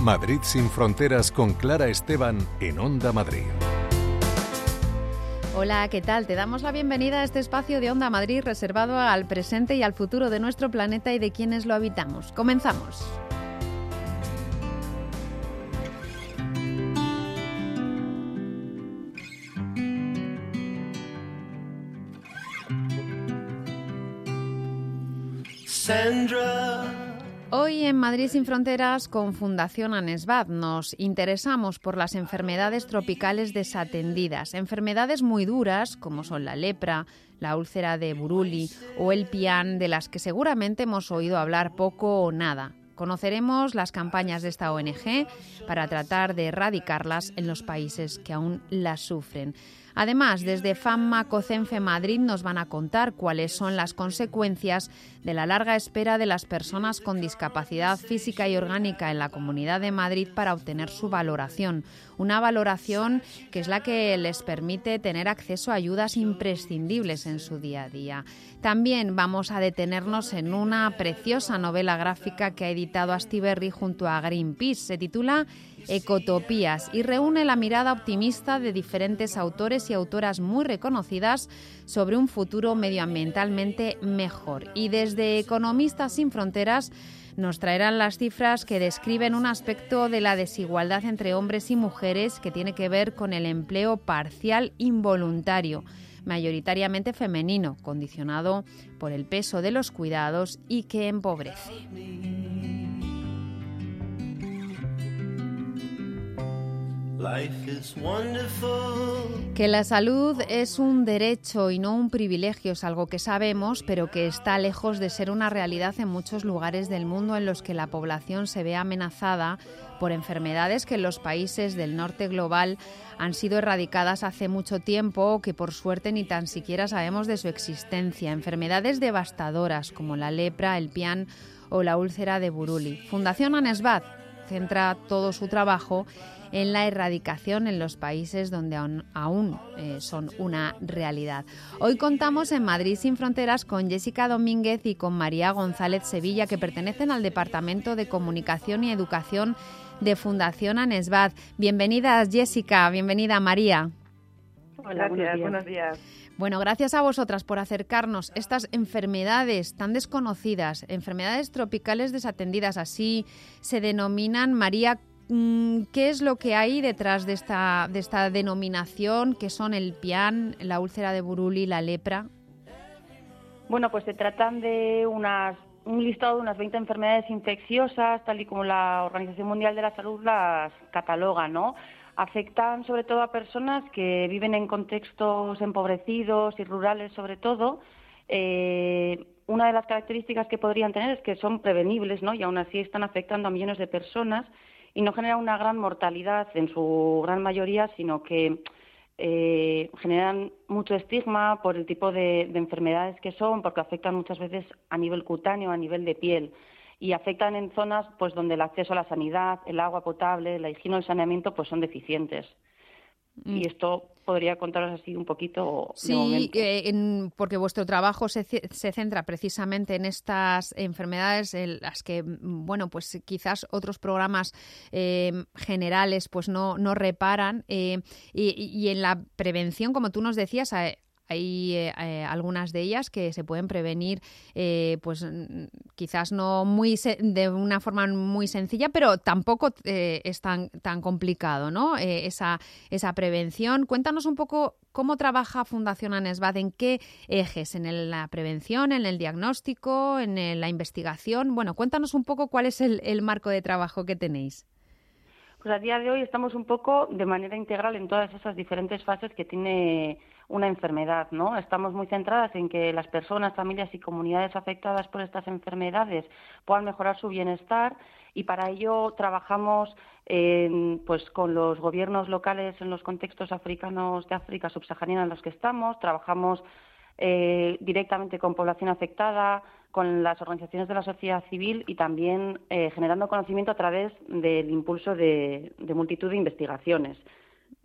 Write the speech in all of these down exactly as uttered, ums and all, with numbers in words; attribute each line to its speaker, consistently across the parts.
Speaker 1: Madrid sin fronteras con Clara Esteban en Onda Madrid.
Speaker 2: Hola, ¿qué tal? Te damos la bienvenida a este espacio de Onda Madrid reservado al presente y al futuro de nuestro planeta y de quienes lo habitamos. Comenzamos.
Speaker 3: Sandra.
Speaker 2: Hoy en Madrid sin fronteras con Fundación ANESBAD nos interesamos por las enfermedades tropicales desatendidas, enfermedades muy duras como son la lepra, la úlcera de Buruli o el pian, de las que seguramente hemos oído hablar poco o nada. Conoceremos las campañas de esta O N G para tratar de erradicarlas en los países que aún las sufren. Además, desde FAMMA COCENFE Madrid nos van a contar cuáles son las consecuencias de la larga espera de las personas con discapacidad física y orgánica en la Comunidad de Madrid para obtener su valoración. Una valoración que es la que les permite tener acceso a ayudas imprescindibles en su día a día. También vamos a detenernos en una preciosa novela gráfica que ha editado Astiberri junto a Greenpeace. Se titula Ecotopías y reúne la mirada optimista de diferentes autores y autoras muy reconocidas sobre un futuro medioambientalmente mejor. Y desde Economistas sin Fronteras nos traerán las cifras que describen un aspecto de la desigualdad entre hombres y mujeres que tiene que ver con el empleo parcial involuntario, mayoritariamente femenino, condicionado por el peso de los cuidados y que empobrece. Que la salud es un derecho y no un privilegio es algo que sabemos, pero que está lejos de ser una realidad en muchos lugares del mundo en los que la población se ve amenazada por enfermedades que en los países del norte global han sido erradicadas hace mucho tiempo o que por suerte ni tan siquiera sabemos de su existencia. Enfermedades devastadoras como la lepra, el pian o la úlcera de Buruli. Fundación ANESBAD centra todo su trabajo en la erradicación en los países donde aún, aún eh, son una realidad. Hoy contamos en Madrid sin Fronteras con Jessica Domínguez y con María González Sevilla, que pertenecen al Departamento de Comunicación y Educación de Fundación ANESBAD. Bienvenidas, Jessica. Bienvenida, María.
Speaker 4: Hola, gracias, buenos días.
Speaker 2: Bueno, gracias a vosotras por acercarnos estas enfermedades tan desconocidas, enfermedades tropicales desatendidas, así se denominan. María, ¿qué es lo que hay detrás de esta, de esta denominación, que son el pian, la úlcera de Buruli, la lepra?
Speaker 4: Bueno, pues se tratan de unas, un listado de unas veinte enfermedades infecciosas, tal y como la Organización Mundial de la Salud las cataloga, ¿no? Afectan sobre todo a personas que viven en contextos empobrecidos y rurales sobre todo. Eh, una de las características que podrían tener es que son prevenibles, ¿no? Y aún así están afectando a millones de personas y no generan una gran mortalidad en su gran mayoría, sino que eh, generan mucho estigma por el tipo de, de enfermedades que son, porque afectan muchas veces a nivel cutáneo, a nivel de piel, y afectan en zonas pues donde el acceso a la sanidad, el agua potable, la higiene y el saneamiento pues son deficientes. Mm. Y esto podría contaros así un poquito.
Speaker 2: Sí, eh, en, porque vuestro trabajo se, se centra precisamente en estas enfermedades en las que, bueno, pues quizás otros programas eh, generales pues no, no reparan eh, y, y en la prevención, como tú nos decías, hay, hay eh, algunas de ellas que se pueden prevenir, eh, pues quizás no muy se- de una forma muy sencilla, pero tampoco eh, es tan, tan complicado, ¿no? Eh, esa, esa prevención. Cuéntanos un poco cómo trabaja Fundación ANESBAD, en qué ejes, en el, la prevención, en el diagnóstico, en el, la investigación. Bueno, cuéntanos un poco cuál es el, el marco de trabajo que tenéis.
Speaker 4: Pues a día de hoy estamos un poco de manera integral en todas esas diferentes fases que tiene una enfermedad, ¿no? Estamos muy centradas en que las personas, familias y comunidades afectadas por estas enfermedades puedan mejorar su bienestar y para ello trabajamos eh, pues con los gobiernos locales en los contextos africanos de África subsahariana en los que estamos, trabajamos eh, directamente con población afectada, con las organizaciones de la sociedad civil y también eh, generando conocimiento a través del impulso de, de multitud de investigaciones.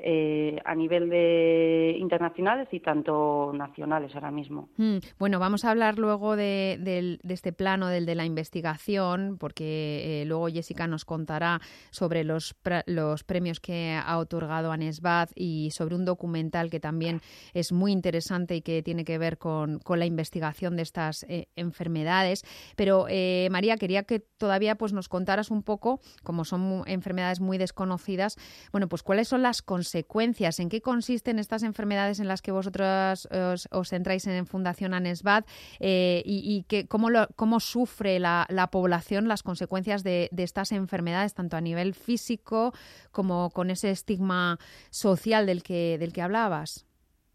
Speaker 4: eh, a nivel de internacionales y tanto nacionales ahora mismo.
Speaker 2: Mm, bueno, vamos a hablar luego de, de, de este plano, del de la investigación, porque eh, luego Jessica nos contará sobre los, los premios que ha otorgado ANESBAD y sobre un documental que también es muy interesante y que tiene que ver con, con la investigación de estas eh, enfermedades. Pero, eh, María, quería que todavía pues, nos contaras un poco, como son muy, enfermedades muy desconocidas, bueno, pues cuáles son las consecuencias, en qué consisten estas enfermedades en las que vosotros os, os centráis en Fundación ANESBAD eh, y, y que, cómo, lo, cómo sufre la, la población las consecuencias de, de estas enfermedades, tanto a nivel físico como con ese estigma social del que, del que hablabas.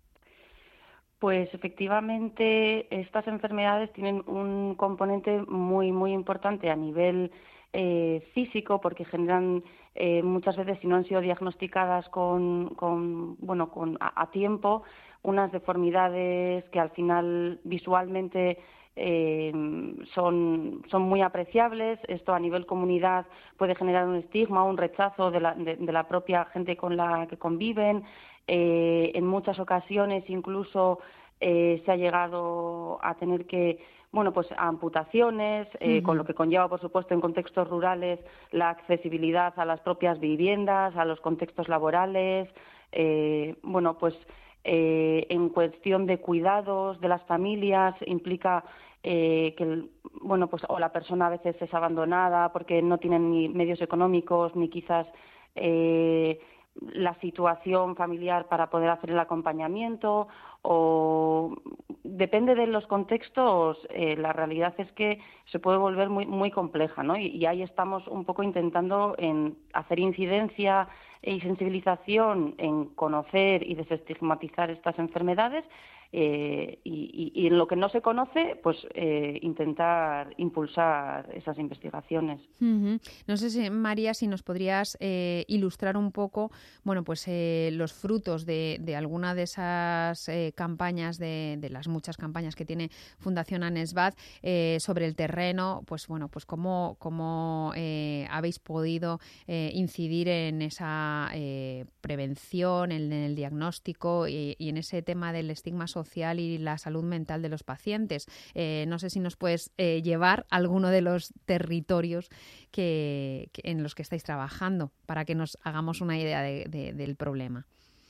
Speaker 4: Pues efectivamente estas enfermedades tienen un componente muy, muy importante a nivel eh, físico porque generan eh, muchas veces, si no han sido diagnosticadas con, con bueno, con, a, a tiempo, unas deformidades que al final visualmente eh, son, son muy apreciables. Esto a nivel comunidad puede generar un estigma, un rechazo de la, de, de la propia gente con la que conviven. Eh, en muchas ocasiones incluso eh, se ha llegado a tener que, bueno, pues a amputaciones, eh, uh-huh. con lo que conlleva, por supuesto, en contextos rurales la accesibilidad a las propias viviendas, a los contextos laborales, eh, bueno, pues eh, en cuestión de cuidados de las familias implica eh, que, bueno, pues o la persona a veces es abandonada porque no tienen ni medios económicos ni quizás eh, la situación familiar para poder hacer el acompañamiento, o depende de los contextos, eh, la realidad es que se puede volver muy muy compleja, ¿no? Y, y ahí estamos un poco intentando en hacer incidencia y sensibilización en conocer y desestigmatizar estas enfermedades. Eh, y, y, y en lo que no se conoce, pues eh, intentar impulsar esas investigaciones.
Speaker 2: Uh-huh. No sé, si, María, si nos podrías eh, ilustrar un poco, bueno, pues eh, los frutos de, de alguna de esas eh, campañas, de, de las muchas campañas que tiene Fundación ANESBAD eh, sobre el terreno, pues bueno, pues cómo, cómo eh, habéis podido eh, incidir en esa eh, prevención, en, en el diagnóstico y, y en ese tema del estigma social social y la salud mental de los pacientes. Eh, no sé si nos puedes eh, llevar a alguno de los territorios que, que, en los que estáis trabajando para que nos hagamos una idea de, de, del problema.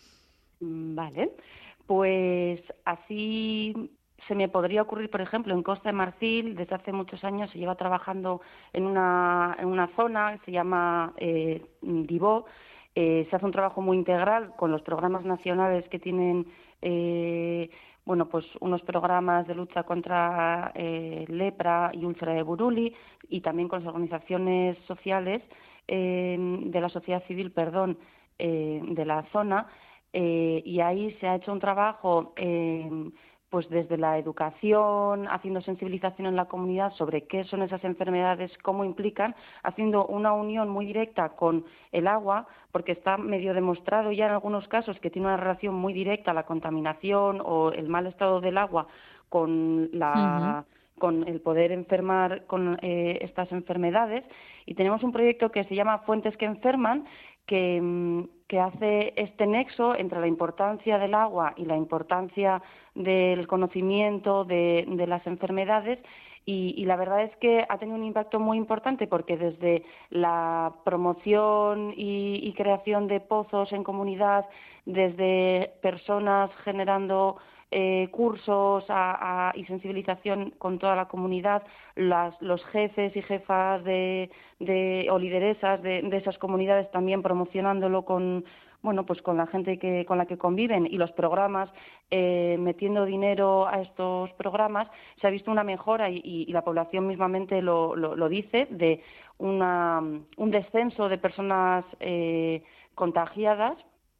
Speaker 4: Vale, pues así se me podría ocurrir, por ejemplo, en Costa de Marfil, desde hace muchos años se lleva trabajando en una, en una zona que se llama eh, Dibó. Eh, se hace un trabajo muy integral con los programas nacionales que tienen Eh, bueno, pues unos programas de lucha contra eh, lepra y úlcera de Buruli y también con las organizaciones sociales eh, de la sociedad civil, perdón, eh, de la zona eh, y ahí se ha hecho un trabajo eh, pues desde la educación, haciendo sensibilización en la comunidad sobre qué son esas enfermedades, cómo implican, haciendo una unión muy directa con el agua, porque está medio demostrado ya en algunos casos que tiene una relación muy directa la contaminación o el mal estado del agua con la... Uh-huh. con el poder enfermar con eh, estas enfermedades. Y tenemos un proyecto que se llama Fuentes que Enferman, que, que hace este nexo entre la importancia del agua y la importancia del conocimiento de, de las enfermedades. Y, y la verdad es que ha tenido un impacto muy importante porque desde la promoción y, y creación de pozos en comunidad, desde personas generando Eh, cursos a, a, y sensibilización con toda la comunidad, las, los jefes y jefas de, de, o lideresas de, de esas comunidades también promocionándolo con, bueno, pues con la gente que, con la que conviven y los programas, eh, metiendo dinero a estos programas, se ha visto una mejora y, y, y la población mismamente lo, lo, lo dice, de una, un descenso de personas eh, contagiadas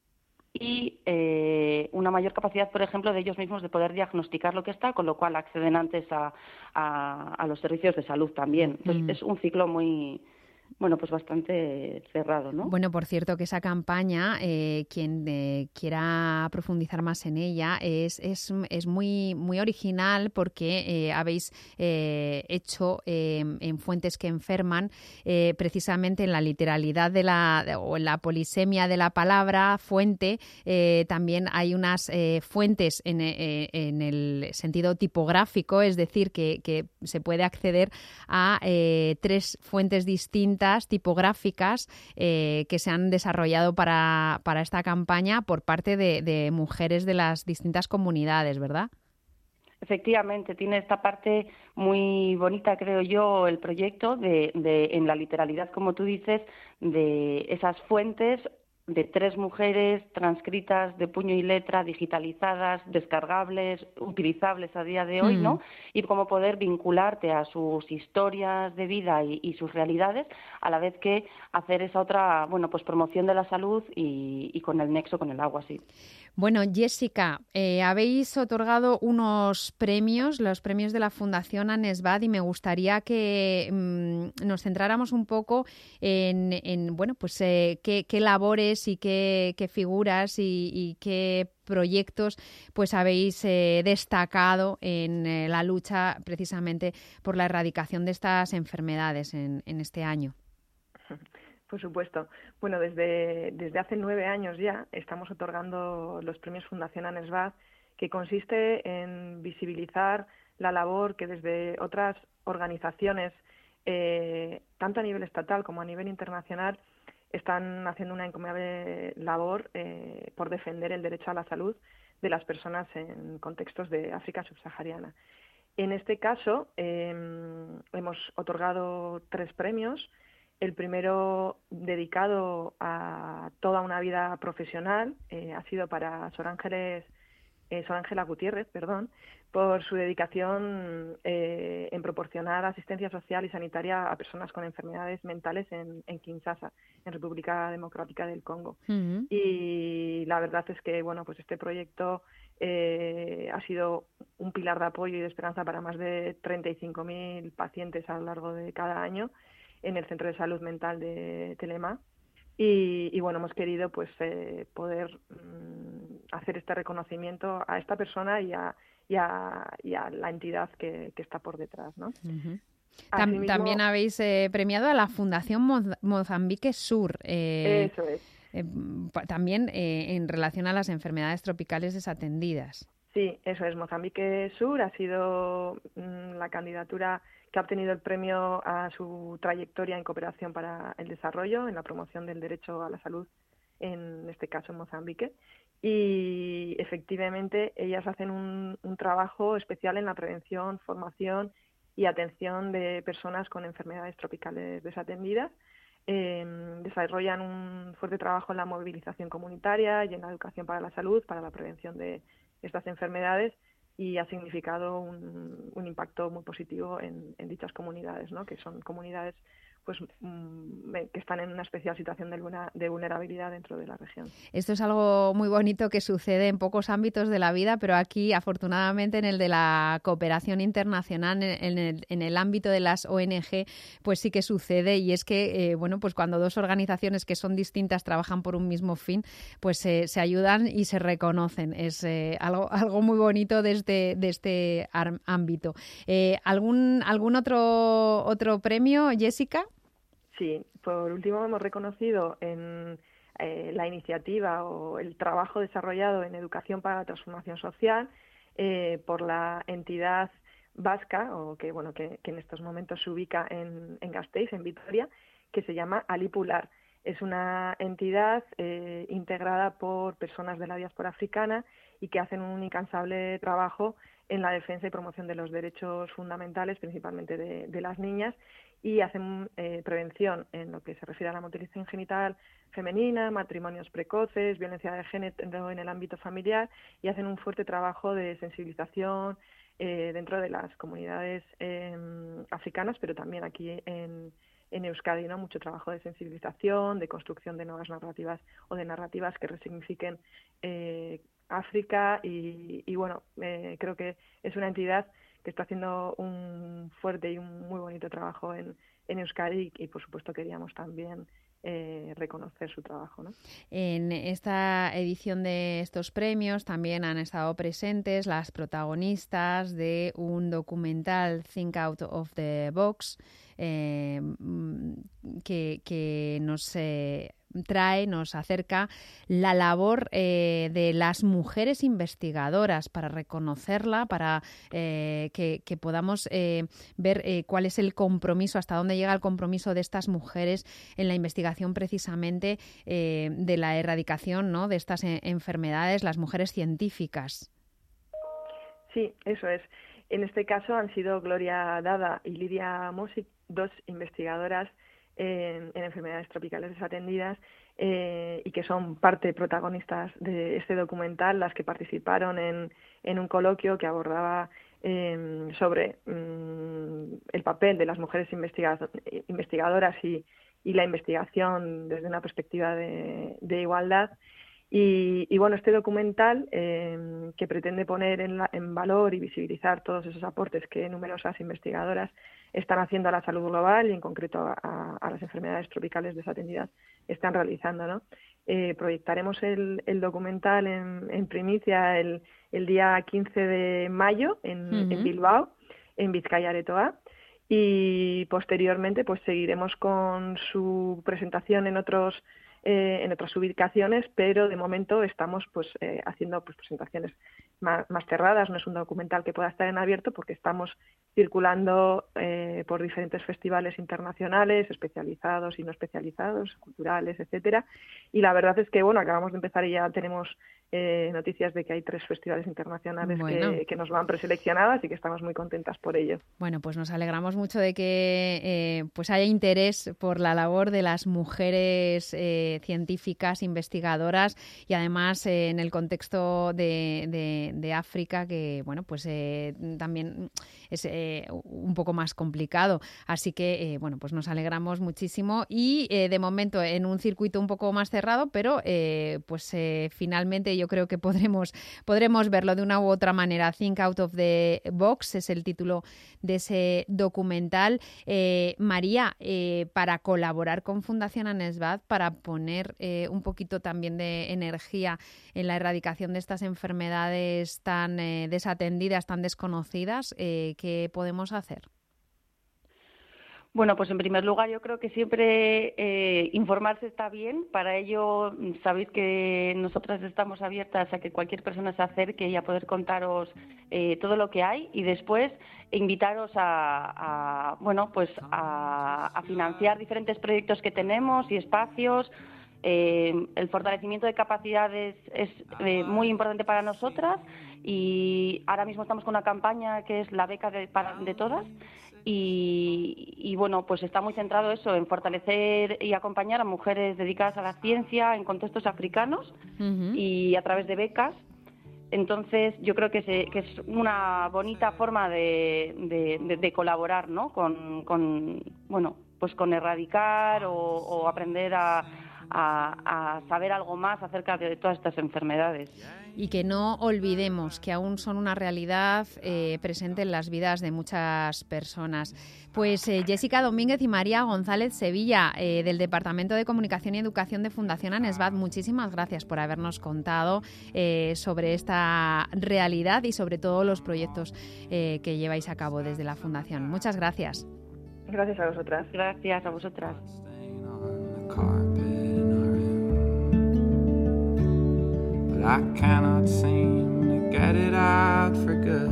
Speaker 4: y eh, una mayor capacidad, por ejemplo, de ellos mismos de poder diagnosticar lo que está, con lo cual acceden antes a, a, a los servicios de salud también. Entonces, mm. es un ciclo muy bueno, pues bastante cerrado, ¿no?
Speaker 2: Bueno, por cierto, que esa campaña, eh, quien eh, quiera profundizar más en ella, es, es, es muy, muy original porque eh, habéis eh, hecho eh, en Fuentes que enferman, eh, precisamente en la literalidad de la, o en la polisemia de la palabra fuente, eh, también hay unas eh, fuentes en, eh, en el sentido tipográfico, es decir, que, que se puede acceder a eh, tres fuentes distintas tipográficas eh, que se han desarrollado para, para esta campaña por parte de, de mujeres de las distintas comunidades, ¿verdad?
Speaker 4: Efectivamente, tiene esta parte muy bonita, creo yo, el proyecto de, de en la literalidad, como tú dices, de esas fuentes de tres mujeres transcritas de puño y letra, digitalizadas, descargables, utilizables a día de hoy, ¿no? Mm. Y cómo poder vincularte a sus historias de vida y, y sus realidades, a la vez que hacer esa otra, bueno, pues promoción de la salud y, y con el nexo con el agua, sí.
Speaker 2: Bueno, Jessica, eh, habéis otorgado unos premios, los premios de la Fundación ANESBAD, y me gustaría que mmm, nos centráramos un poco en, en bueno, pues eh, qué, qué labores y qué, qué figuras y, y qué proyectos pues habéis eh, destacado en eh, la lucha precisamente por la erradicación de estas enfermedades en, en este año.
Speaker 5: Por supuesto. Bueno, desde, desde hace nueve años ya estamos otorgando los premios Fundación ANESBAD, que consiste en visibilizar la labor que desde otras organizaciones, eh, tanto a nivel estatal como a nivel internacional, están haciendo una encomiable labor eh, por defender el derecho a la salud de las personas en contextos de África subsahariana. En este caso, eh, hemos otorgado tres premios. El primero, dedicado a toda una vida profesional, eh, ha sido para Sor Ángeles, eh, Sor Ángela Gutiérrez, perdón, por su dedicación eh, en proporcionar asistencia social y sanitaria a personas con enfermedades mentales en, en Kinshasa, en República Democrática del Congo. Uh-huh. Y la verdad es que, bueno, pues este proyecto eh, ha sido un pilar de apoyo y de esperanza para más de treinta y cinco mil pacientes a lo largo de cada año en el Centro de Salud Mental de Telema, y, y bueno, hemos querido pues eh, poder mmm, hacer este reconocimiento a esta persona y a, y a, y a la entidad que, que está por detrás, ¿no?
Speaker 2: Uh-huh. Asimismo, también habéis eh, premiado a la Fundación Moz- Mozambique Sur. Eh,
Speaker 5: eso es.
Speaker 2: Eh, también eh, en relación a las enfermedades tropicales desatendidas.
Speaker 5: Sí, eso es. Mozambique Sur ha sido mmm, la candidatura que ha obtenido el premio a su trayectoria en cooperación para el desarrollo, en la promoción del derecho a la salud, en este caso en Mozambique. Y efectivamente ellas hacen un, un trabajo especial en la prevención, formación y atención de personas con enfermedades tropicales desatendidas. Eh, desarrollan un fuerte trabajo en la movilización comunitaria y en la educación para la salud, para la prevención de estas enfermedades, y ha significado un, un impacto muy positivo en, en dichas comunidades, ¿no? Que son comunidades pues mmm, que están en una especial situación de, luna, de vulnerabilidad dentro de la región.
Speaker 2: Esto es algo muy bonito que sucede en pocos ámbitos de la vida, pero aquí, afortunadamente, en el de la cooperación internacional, en el, en el ámbito de las O N G, pues sí que sucede, y es que, eh, bueno, pues cuando dos organizaciones que son distintas trabajan por un mismo fin, pues eh, se ayudan y se reconocen. Es eh, algo, algo muy bonito de este, de este ámbito. Eh, ¿algún, algún otro, otro premio, Jessica?
Speaker 5: Sí, por último hemos reconocido en eh, la iniciativa o el trabajo desarrollado en Educación para la Transformación Social eh, por la entidad vasca, o que bueno que, que en estos momentos se ubica en, en Gasteiz, en Vitoria, que se llama Alipular. Es una entidad eh, integrada por personas de la diáspora africana y que hacen un incansable trabajo en la defensa y promoción de los derechos fundamentales, principalmente de, de las niñas, y hacen eh, prevención en lo que se refiere a la mutilación genital femenina, matrimonios precoces, violencia de género en el ámbito familiar, y hacen un fuerte trabajo de sensibilización eh, dentro de las comunidades eh, africanas, pero también aquí en, en Euskadi, ¿no? Mucho trabajo de sensibilización, de construcción de nuevas narrativas o de narrativas que resignifiquen eh, África, y, y bueno, eh, creo que es una entidad que está haciendo un fuerte y un muy bonito trabajo en, en Euskadi y, por supuesto, queríamos también eh, reconocer su trabajo, ¿no?
Speaker 2: En esta edición de estos premios también han estado presentes las protagonistas de un documental Think Out of the Box eh, que, que nos eh, trae, nos acerca la labor eh, de las mujeres investigadoras para reconocerla, para eh, que, que podamos eh, ver eh, cuál es el compromiso, hasta dónde llega el compromiso de estas mujeres en la investigación precisamente eh, de la erradicación, ¿no?, de estas eh, enfermedades, las mujeres científicas.
Speaker 5: Sí, eso es. En este caso han sido Gloria Dada y Lidia Mosic, dos investigadoras en, en enfermedades tropicales desatendidas eh, y que son parte protagonistas de este documental, las que participaron en, en un coloquio que abordaba eh, sobre mm, el papel de las mujeres investiga- investigadoras y, y la investigación desde una perspectiva de, de igualdad. Y, y bueno, este documental eh, que pretende poner en, la, en valor y visibilizar todos esos aportes que numerosas investigadoras están haciendo a la salud global y en concreto a, a las enfermedades tropicales desatendidas están realizando, ¿no? Eh, proyectaremos el, el documental en, en primicia el, el día quince de mayo en, uh-huh. en Bilbao, en Bizkaia Aretoa, y posteriormente pues seguiremos con su presentación en otros Eh, en otras ubicaciones, pero de momento estamos pues eh, haciendo pues presentaciones más, más cerradas. No es un documental que pueda estar en abierto porque estamos circulando eh, por diferentes festivales internacionales, especializados y no especializados, culturales, etcétera. Y la verdad es que bueno, acabamos de empezar y ya tenemos eh, noticias de que hay tres festivales internacionales bueno. que, que nos van preseleccionadas y que estamos muy contentas por ello.
Speaker 2: Bueno, pues nos alegramos mucho de que eh, pues haya interés por la labor de las mujeres eh, científicas, investigadoras y además eh, en el contexto de, de, de África, que bueno, pues eh, también es eh, un poco más complicado. Así que eh, bueno, pues nos alegramos muchísimo y eh, de momento en un circuito un poco más cerrado, pero eh, pues eh, finalmente yo creo que podremos, podremos verlo de una u otra manera. Think Out of the Box es el título de ese documental. Eh, María, eh, para colaborar con Fundación ANESBAD, para poner eh, un poquito también de energía en la erradicación de estas enfermedades tan eh, desatendidas, tan desconocidas, eh, ¿qué podemos hacer?
Speaker 4: Bueno, pues en primer lugar yo creo que siempre eh, informarse está bien. Para ello sabéis que nosotras estamos abiertas a que cualquier persona se acerque y a poder contaros eh, todo lo que hay y después invitaros a, a bueno, pues a, a financiar diferentes proyectos que tenemos y espacios. Eh, el fortalecimiento de capacidades es eh, muy importante para nosotras y ahora mismo estamos con una campaña que es la beca de, para, de todas. Y, y bueno, pues está muy centrado eso, en fortalecer y acompañar a mujeres dedicadas a la ciencia en contextos africanos uh-huh. y a través de becas. Entonces yo creo que, se, que es una bonita forma de, de, de, de colaborar, ¿no? Con, con bueno, pues con erradicar o, o aprender a A, a saber algo más acerca de todas estas enfermedades.
Speaker 2: Y que no olvidemos que aún son una realidad eh, presente en las vidas de muchas personas. Pues eh, Jessica Domínguez y María González Sevilla, eh, del Departamento de Comunicación y Educación de Fundación ANESBAD, muchísimas gracias por habernos contado eh, sobre esta realidad y sobre todo los proyectos eh, que lleváis a cabo desde la Fundación. Muchas gracias.
Speaker 5: Gracias a vosotras.
Speaker 4: Gracias a vosotras.
Speaker 3: I cannot seem to get it out for good.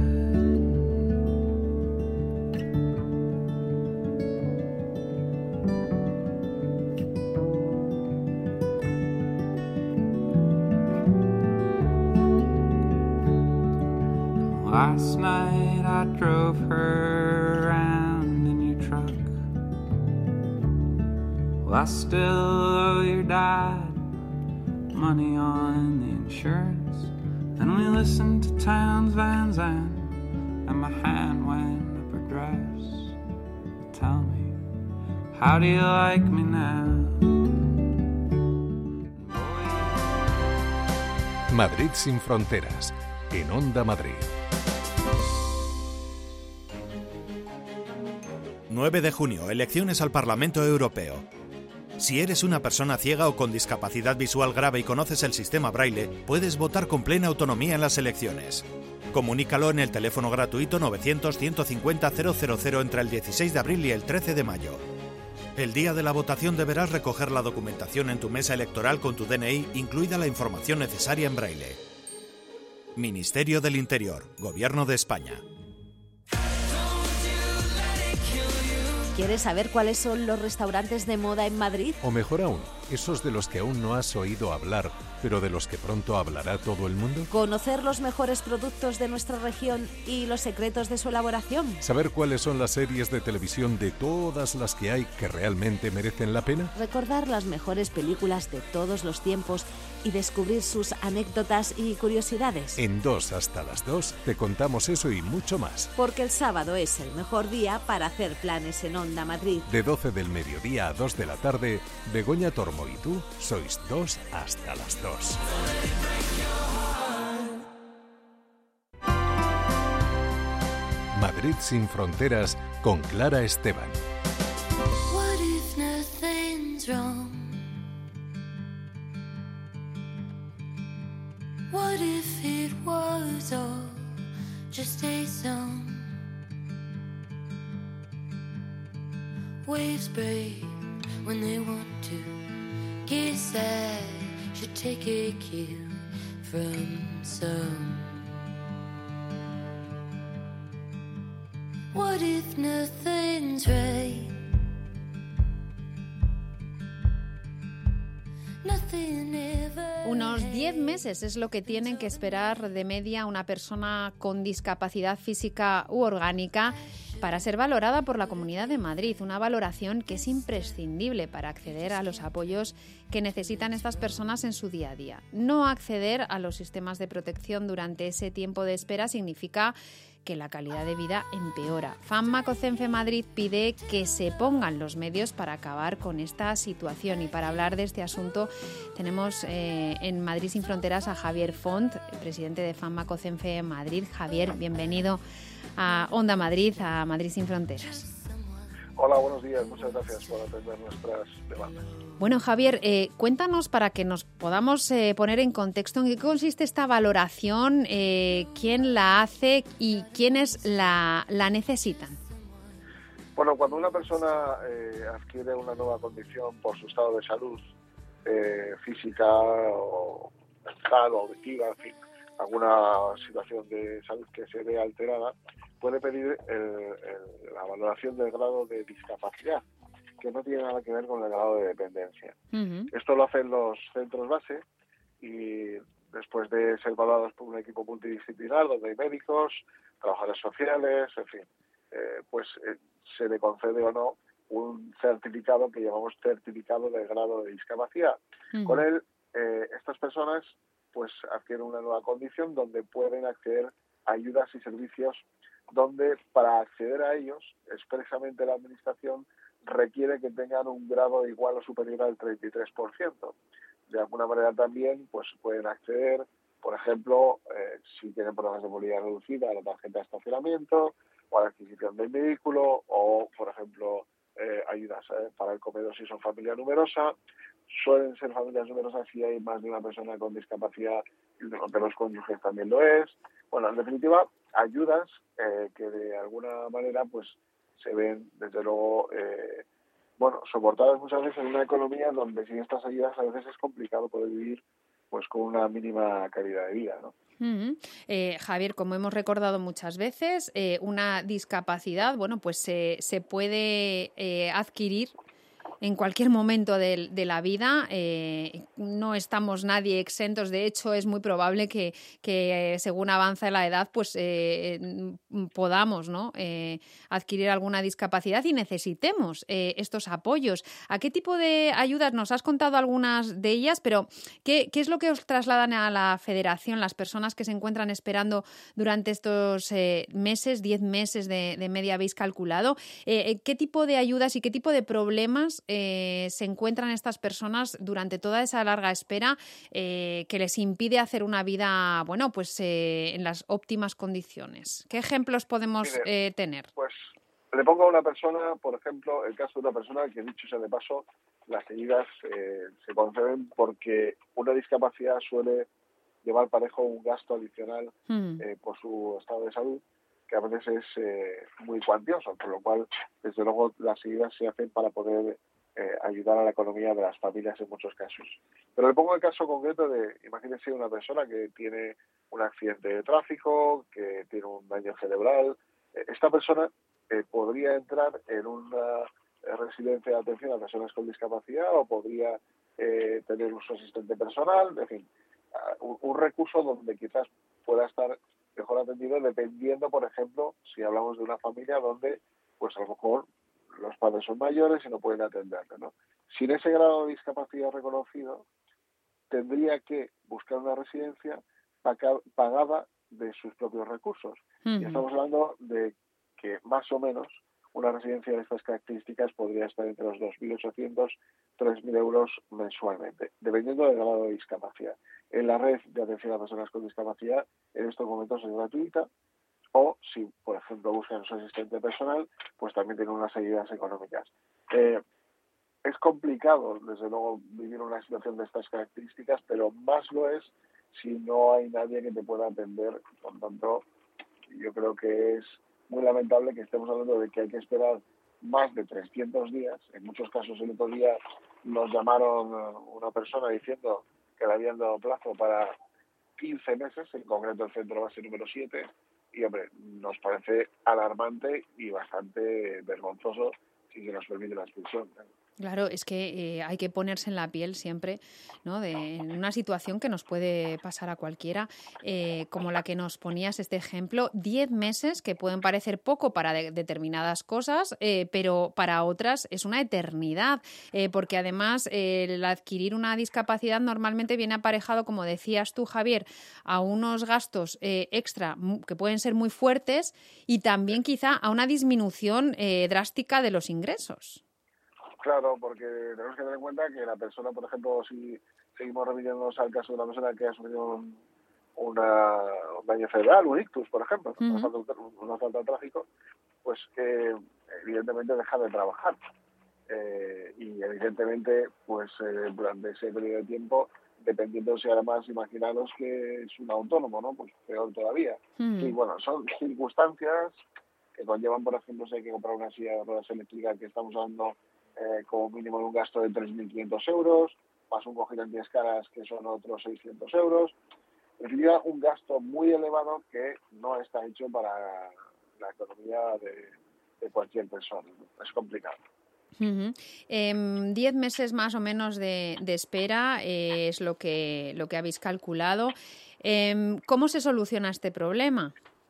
Speaker 3: Last night I drove her around in your truck. Well, I still owe your dad money on the insurance. Then we listened to Townes Van Zandt, and my hand went up her dress. Tell me, how do you like me now?
Speaker 1: Madrid sin fronteras, en Onda Madrid.
Speaker 6: nueve de junio, elecciones al Parlamento Europeo. Si eres una persona ciega o con discapacidad visual grave y conoces el sistema Braille, puedes votar con plena autonomía en las elecciones. Comunícalo en el teléfono gratuito novecientos, ciento cincuenta, cero cero cero entre el dieciséis de abril y el trece de mayo. El día de la votación deberás recoger la documentación en tu mesa electoral con tu D N I, incluida la información necesaria en Braille. Ministerio del Interior, Gobierno de España.
Speaker 7: ¿Quieres saber cuáles son los restaurantes de moda en Madrid?
Speaker 1: O mejor aún, esos de los que aún no has oído hablar, pero de los que pronto hablará todo el mundo.
Speaker 7: ¿Conocer los mejores productos de nuestra región y los secretos de su elaboración?
Speaker 1: ¿Saber cuáles son las series de televisión de todas las que hay que realmente merecen la pena?
Speaker 7: Recordar las mejores películas de todos los tiempos y descubrir sus anécdotas y curiosidades.
Speaker 1: En Dos hasta las dos te contamos eso y mucho más.
Speaker 7: Porque el sábado es el mejor día para hacer planes en Onda Madrid.
Speaker 1: De doce del mediodía a dos de la tarde, Begoña Tormo y tú sois Dos hasta las dos. Madrid sin fronteras con Clara Esteban.
Speaker 8: What if nothing's wrong? What if it was all just a song? Waves break when they want to. Get sad, should take a cue from some. What if nothing's right? Nothing ever.
Speaker 2: Unos diez meses es lo que tienen que esperar de media una persona con discapacidad física u orgánica para ser valorada por la Comunidad de Madrid, una valoración que es imprescindible para acceder a los apoyos que necesitan estas personas en su día a día. No acceder a los sistemas de protección durante ese tiempo de espera significa que la calidad de vida empeora. FAMMA COCENFE Madrid pide que se pongan los medios para acabar con esta situación, y para hablar de este asunto tenemos eh, en Madrid sin Fronteras a Javier Font, presidente de FAMMA COCENFE Madrid. Javier, bienvenido a Onda Madrid, a Madrid sin Fronteras.
Speaker 9: Hola, buenos días. Muchas gracias por atender nuestras demandas.
Speaker 2: Bueno, Javier, eh, cuéntanos para que nos podamos eh, poner en contexto en qué consiste esta valoración, eh, quién la hace y quiénes la, la necesitan.
Speaker 9: Bueno, cuando una persona eh, adquiere una nueva condición por su estado de salud eh, física o mental o auditiva, en fin, alguna situación de salud que se ve alterada, puede pedir el, el, la valoración del grado de discapacidad, que no tiene nada que ver con el grado de dependencia. Uh-huh. Esto lo hacen los centros base y después de ser valorados por un equipo multidisciplinar donde hay médicos, trabajadores sociales, en fin, eh, pues eh, se le concede o no un certificado que llamamos certificado del grado de discapacidad. Uh-huh. Con él, eh, estas personas pues adquieren una nueva condición donde pueden acceder a ayudas y servicios donde para acceder a ellos expresamente la administración requiere que tengan un grado igual o superior al treinta y tres por ciento. De alguna manera también pues pueden acceder, por ejemplo, eh, si tienen problemas de movilidad reducida, a la tarjeta de estacionamiento o a la adquisición del vehículo o, por ejemplo, eh, ayudas eh, para el comedor si son familia numerosa. Suelen ser familias numerosas si hay más de una persona con discapacidad y uno de los cónyuges también lo es. Bueno, en definitiva, ayudas eh, que de alguna manera pues se ven, desde luego, eh, bueno, soportadas muchas veces en una economía donde sin estas ayudas a veces es complicado poder vivir pues con una mínima calidad de vida, ¿no?
Speaker 2: Uh-huh. Eh, Javier, como hemos recordado muchas veces, eh, una discapacidad, bueno, pues se, se puede eh, adquirir en cualquier momento de, de la vida. Eh, no estamos nadie exentos. De hecho, es muy probable que, que según avanza la edad, pues eh, podamos, ¿no? eh, adquirir alguna discapacidad y necesitemos eh, estos apoyos. ¿A qué tipo de ayudas? Nos has contado algunas de ellas, pero ¿qué, qué es lo que os trasladan a la Federación las personas que se encuentran esperando durante estos eh, meses, diez meses de, de media habéis calculado? Eh, ¿Qué tipo de ayudas y qué tipo de problemas Eh, se encuentran estas personas durante toda esa larga espera eh, que les impide hacer una vida, bueno, pues eh, en las óptimas condiciones? ¿Qué ejemplos podemos
Speaker 9: Mire,
Speaker 2: eh, tener?
Speaker 9: Pues le pongo a una persona, por ejemplo, el caso de una persona que, dicho sea de paso, las ayudas eh, se conceden porque una discapacidad suele llevar parejo un gasto adicional
Speaker 2: Mm.
Speaker 9: eh, por su estado de salud, que a veces es eh, muy cuantioso, por lo cual, desde luego, las ayudas se hacen para poder eh, ayudar a la economía de las familias en muchos casos. Pero le pongo el caso concreto de, imagínense una persona que tiene un accidente de tráfico, que tiene un daño cerebral. Eh, esta persona eh, podría entrar en una eh, residencia de atención a personas con discapacidad o podría eh, tener un asistente personal, en fin, uh, un, un recurso donde quizás pueda estar mejor atendido, dependiendo, por ejemplo, si hablamos de una familia donde, pues a lo mejor los padres son mayores y no pueden atenderle, ¿no? Sin ese grado de discapacidad reconocido, tendría que buscar una residencia pagada de sus propios recursos.
Speaker 2: Uh-huh.
Speaker 9: Y estamos hablando de que más o menos una residencia de estas características podría estar entre los dos mil ochocientos y tres mil euros mensualmente, dependiendo del grado de discapacidad. En la red de atención a personas con discapacidad, en estos momentos es gratuita, o si, por ejemplo, buscan su asistente personal, pues también tienen unas ayudas económicas. Eh, es complicado, desde luego, vivir una situación de estas características, pero más lo es si no hay nadie que te pueda atender. Por tanto, yo creo que es muy lamentable que estemos hablando de que hay que esperar más de trescientos días. En muchos casos, el otro día nos llamaron una persona diciendo que le habían dado plazo para quince meses, en concreto el centro base número siete, y, hombre, nos parece alarmante y bastante vergonzoso, si se nos permite la expresión.
Speaker 2: Claro, es que eh, hay que ponerse en la piel siempre, ¿no? De en una situación que nos puede pasar a cualquiera, eh, como la que nos ponías este ejemplo, diez meses que pueden parecer poco para de- determinadas cosas, eh, pero para otras es una eternidad, eh, porque además eh, el adquirir una discapacidad normalmente viene aparejado, como decías tú, Javier, a unos gastos eh, extra que pueden ser muy fuertes y también quizá a una disminución eh, drástica de los ingresos.
Speaker 9: Claro, porque tenemos que tener en cuenta que la persona, por ejemplo, si seguimos remitiéndonos al caso de una persona que ha sufrido un, una, un daño cerebral, un ictus, por ejemplo, uh-huh. una, falta, una falta de tráfico, pues que evidentemente deja de trabajar. Eh, y evidentemente, pues eh, durante ese periodo de tiempo, dependiendo si además imaginaros que es un autónomo, ¿no? Pues peor todavía. Uh-huh. Y bueno, son circunstancias que conllevan, por ejemplo, si hay que comprar una silla de ruedas eléctricas, que estamos hablando Eh, como mínimo un gasto de tres mil quinientos euros, más un cojín antiescaras que son otros seiscientos euros. En definitiva, un gasto muy elevado que no está hecho para la economía de, de cualquier persona. Es complicado.
Speaker 2: Uh-huh. Eh, diez meses más o menos de, de espera eh, es lo que, lo que habéis calculado. Eh, ¿Cómo se soluciona este problema?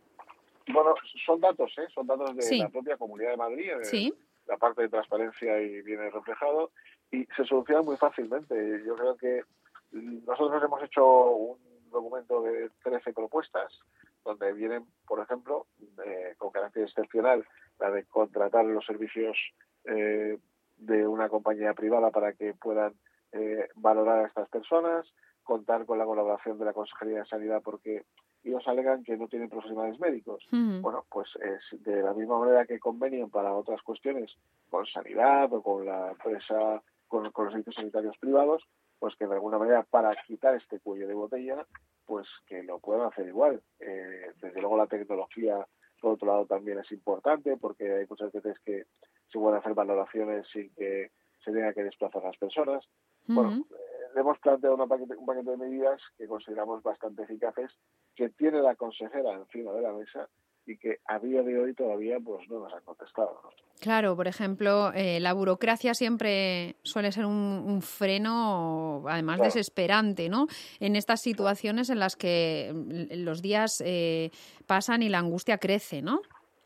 Speaker 9: Bueno, son datos, ¿eh? Son datos de
Speaker 2: sí.
Speaker 9: la propia Comunidad de Madrid. De,
Speaker 2: sí.
Speaker 9: La parte de transparencia y viene reflejado y se soluciona muy fácilmente. Yo creo que nosotros hemos hecho un documento de trece propuestas donde vienen, por ejemplo, eh, con carácter excepcional, la de contratar los servicios eh, de una compañía privada para que puedan eh, valorar a estas personas, contar con la colaboración de la Consejería de Sanidad porque ellos alegan que no tienen profesionales médicos. Uh-huh. Bueno, pues es de la misma manera que convenian para otras cuestiones con sanidad o con la empresa, con, con los servicios sanitarios privados, pues que de alguna manera para quitar este cuello de botella, pues que lo puedan hacer igual. Eh, desde luego la tecnología, por otro lado, también es importante porque hay muchas veces que se pueden hacer valoraciones sin que se tenga que desplazar las personas. Uh-huh. Bueno, le hemos planteado una paquete, un paquete de medidas que consideramos bastante eficaces, que tiene la consejera encima de la mesa y que a día de hoy todavía pues no nos han contestado, ¿no?
Speaker 2: Claro, por ejemplo, eh, la burocracia siempre suele ser un, un freno, además claro. desesperante, ¿no? En estas situaciones en las que los días eh, pasan y la angustia crece, ¿no?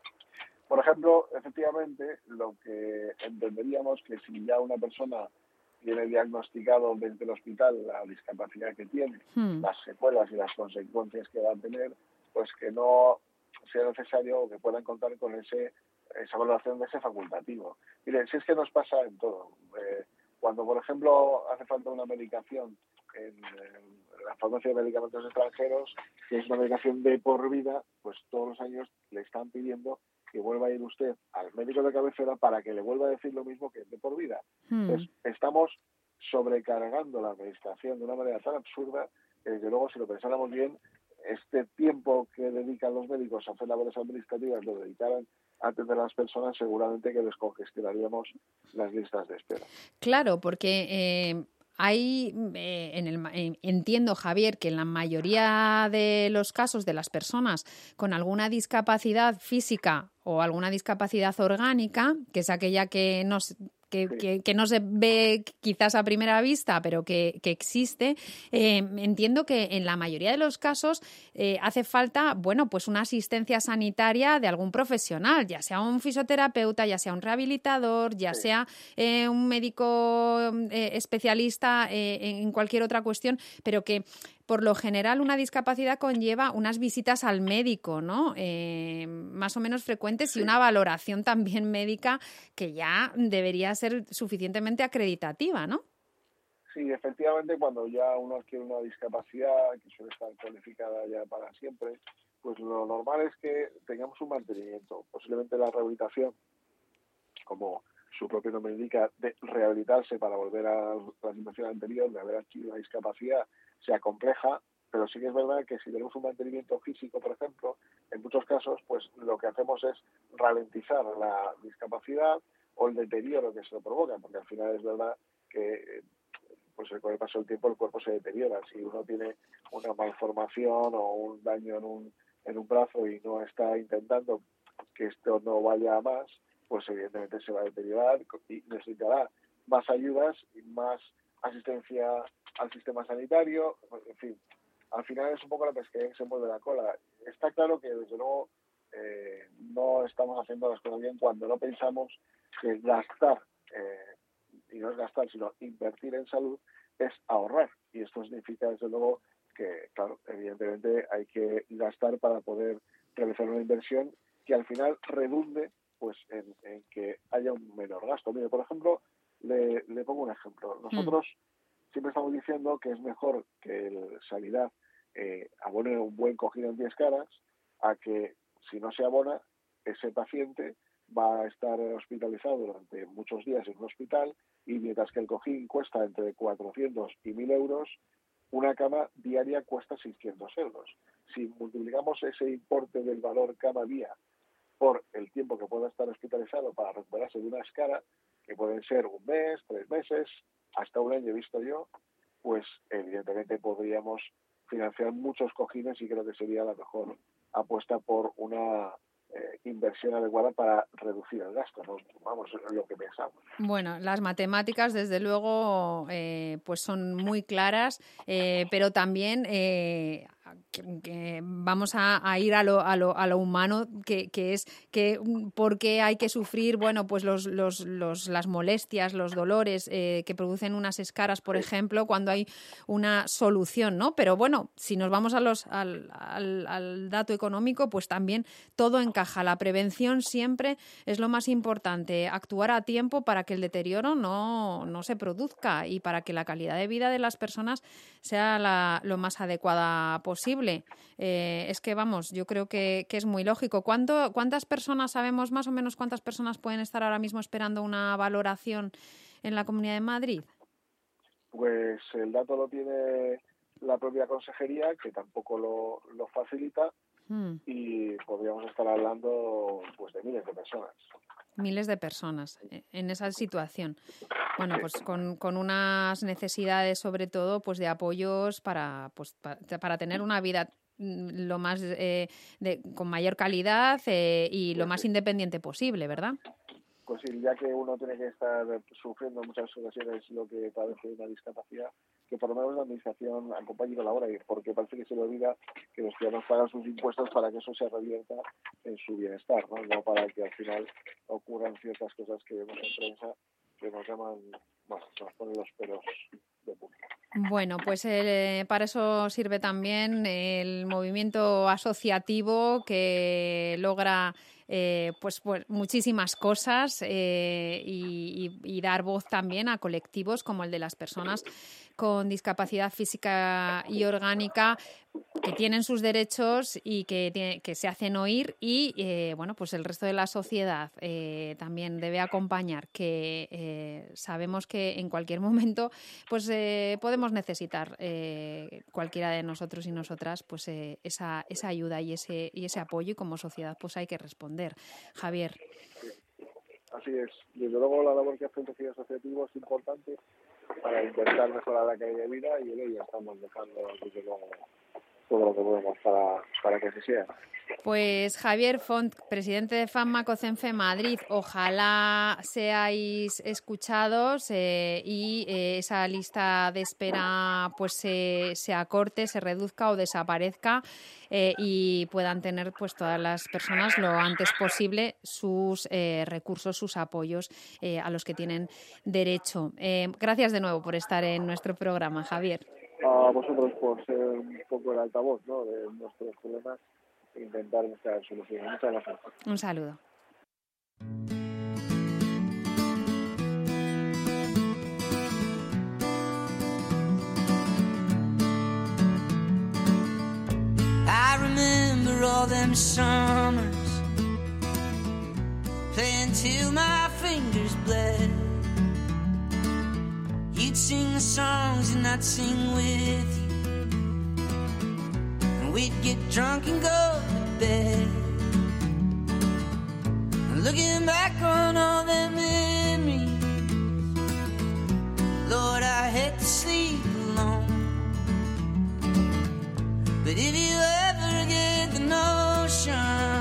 Speaker 9: Por ejemplo, efectivamente, lo que entenderíamos que si ya una persona tiene diagnosticado desde el hospital la discapacidad que tiene, hmm. las secuelas y las consecuencias que va a tener, pues que no sea necesario que puedan contar con ese esa valoración de ese facultativo. Miren, si es que nos pasa en todo. Eh, cuando, por ejemplo, hace falta una medicación en, en la farmacia de medicamentos extranjeros, que es una medicación de por vida, pues todos los años le están pidiendo que vuelva a ir usted al médico de cabecera para que le vuelva a decir lo mismo que es de por vida.
Speaker 2: Mm.
Speaker 9: Entonces, estamos sobrecargando la administración de una manera tan absurda que, desde luego, si lo pensáramos bien, este tiempo que dedican los médicos a hacer labores administrativas lo dedicaran a atender a las personas, seguramente que descongestionaríamos las listas de espera.
Speaker 2: Claro, porque eh, hay, eh, en el, eh, entiendo, Javier, que en la mayoría de los casos de las personas con alguna discapacidad física o alguna discapacidad orgánica, que es aquella que nos... Que, sí. que, que no se ve quizás a primera vista, pero que, que existe, eh, entiendo que en la mayoría de los casos eh, hace falta, bueno, pues una asistencia sanitaria de algún profesional, ya sea un fisioterapeuta, ya sea un rehabilitador, ya sí. sea eh, un médico eh, especialista eh, en cualquier otra cuestión, pero que por lo general una discapacidad conlleva unas visitas al médico, ¿no? Eh, más o menos frecuentes y una valoración también médica que ya debería ser suficientemente acreditativa, ¿no?
Speaker 9: Sí, efectivamente, cuando ya uno adquiere una discapacidad que suele estar cualificada ya para siempre, pues lo normal es que tengamos un mantenimiento. Posiblemente la rehabilitación, como su propio nombre indica, de rehabilitarse para volver a la situación anterior, de haber adquirido una discapacidad, sea compleja, pero sí que es verdad que si tenemos un mantenimiento físico, por ejemplo, en muchos casos, pues lo que hacemos es ralentizar la discapacidad o el deterioro que se lo provoca, porque al final es verdad que pues con el paso del tiempo el cuerpo se deteriora. Si uno tiene una malformación o un daño en un, en un brazo y no está intentando que esto no vaya a más, pues evidentemente se va a deteriorar y necesitará más ayudas y más asistencia al sistema sanitario, en fin, al final es un poco la pesquería que se mueve la cola. Está claro que, desde luego, eh, no estamos haciendo las cosas bien cuando no pensamos que gastar, eh, y no es gastar, sino invertir en salud, es ahorrar. Y esto significa, desde luego, que, claro, evidentemente hay que gastar para poder realizar una inversión que al final redunde pues en, en que haya un menor gasto. Mire, por ejemplo, le, le pongo un ejemplo. Nosotros mm. siempre estamos diciendo que es mejor que el Sanidad eh, abone un buen cojín en diez caras a que, si no se abona, ese paciente va a estar hospitalizado durante muchos días en un hospital y mientras que el cojín cuesta entre cuatrocientos y mil euros, una cama diaria cuesta seiscientos euros. Si multiplicamos ese importe del valor cama día por el tiempo que pueda estar hospitalizado para recuperarse de una escara, que pueden ser un mes, tres meses, hasta un año he visto yo, pues evidentemente podríamos financiar muchos cojines y creo que sería la mejor apuesta por una eh, inversión adecuada para reducir el gasto, ¿no? Vamos, lo que pensamos.
Speaker 2: Bueno, las matemáticas, desde luego, eh, pues son muy claras, eh, pero también eh, que, que vamos a, a ir a lo, a lo, a lo humano, que, que es que por qué hay que sufrir, bueno, pues los, los, los, las molestias, los dolores eh, que producen unas escaras, por ejemplo, cuando hay una solución, ¿no? Pero bueno, si nos vamos a los, al, al, al dato económico, pues también todo encaja. La prevención siempre es lo más importante, actuar a tiempo para que el deterioro no, no se produzca y para que la calidad de vida de las personas sea la, lo más adecuada posible. Eh, es que, vamos, yo creo que, que es muy lógico. ¿Cuánto, ¿Cuántas personas, sabemos más o menos cuántas personas pueden estar ahora mismo esperando una valoración en la Comunidad de Madrid?
Speaker 9: Pues el dato lo tiene la propia consejería, que tampoco lo, lo facilita, mm. y podríamos estar hablando pues de miles de personas.
Speaker 2: Miles de personas en esa situación. Bueno, pues con, con unas necesidades, sobre todo, pues de apoyos para, pues, para, para tener una vida lo más eh, de, con mayor calidad eh, y lo más independiente posible, ¿verdad?
Speaker 9: Pues sí, ya que uno tiene que estar sufriendo en muchas ocasiones lo que padece una discapacidad, que por lo menos la administración acompañe y colabora, porque parece que se le olvida que los ciudadanos pagan sus impuestos para que eso se revierta en su bienestar, ¿no? No para que al final ocurran ciertas cosas que vemos en prensa que nos llaman, bueno, nos ponen los pelos de punta.
Speaker 2: Bueno, pues eh, para eso sirve también el movimiento asociativo que logra eh, pues, pues muchísimas cosas eh, y, y, y dar voz también a colectivos como el de las personas con discapacidad física y orgánica que tienen sus derechos y que, tiene, que se hacen oír y eh, bueno, pues el resto de la sociedad eh, también debe acompañar, que eh, sabemos que en cualquier momento pues eh, podemos necesitar eh, cualquiera de nosotros y nosotras pues eh, esa, esa ayuda y ese, y ese apoyo, y como sociedad pues hay que responder. Javier.
Speaker 9: Así es. Desde luego la labor que hace el tejido asociativo es importante para intentar mejorar la calidad de vida, y en ello estamos dejando desde luego todo lo que podemos para, para que así sea.
Speaker 2: Pues Javier Font, presidente de FAMMA COCENFE Madrid, ojalá seáis escuchados eh, y eh, esa lista de espera pues se, se acorte, se reduzca o desaparezca eh, y puedan tener pues todas las personas lo antes posible sus eh, recursos, sus apoyos eh, a los que tienen derecho. Eh, gracias de nuevo por estar en nuestro programa, Javier.
Speaker 9: A vosotros por ser un poco el altavoz, ¿no?, de nuestros problemas e intentar buscar soluciones. Muchas gracias.
Speaker 2: Un saludo.
Speaker 8: I remember all them summers, playing till my fingers bled. You'd sing the songs and I'd sing with you, and we'd get drunk and go to bed. And looking back on all them memories, Lord, I hate to sleep alone. But if you ever get the notion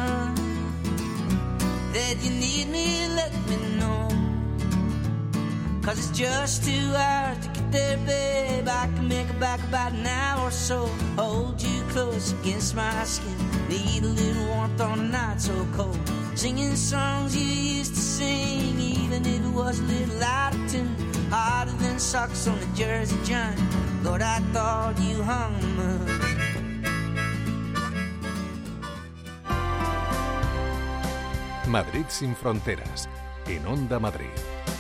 Speaker 8: that you need me, let me know. Cause it's just two hours to get there, babe. I can make it back about an hour or so. Hold you close against my skin. Need a little warmth on a night so cold. Singing songs you used to sing, even if it was a little out of tune. Harder than socks on a Jersey giant. Lord, I thought you hung the moon.
Speaker 1: Madrid sin fronteras, en Onda Madrid.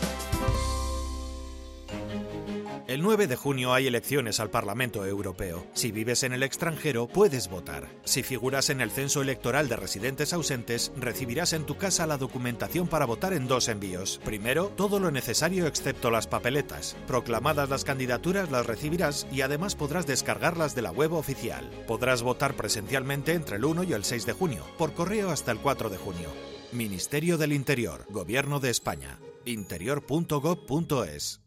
Speaker 6: El nueve de junio hay elecciones al Parlamento Europeo. Si vives en el extranjero, puedes votar. Si figuras en el censo electoral de residentes ausentes, recibirás en tu casa la documentación para votar en dos envíos. Primero, todo lo necesario excepto las papeletas. Proclamadas las candidaturas, las recibirás y además podrás descargarlas de la web oficial. Podrás votar presencialmente entre el uno y el seis de junio, por correo hasta el cuatro de junio. Ministerio del Interior, Gobierno de España. interior punto gob punto es.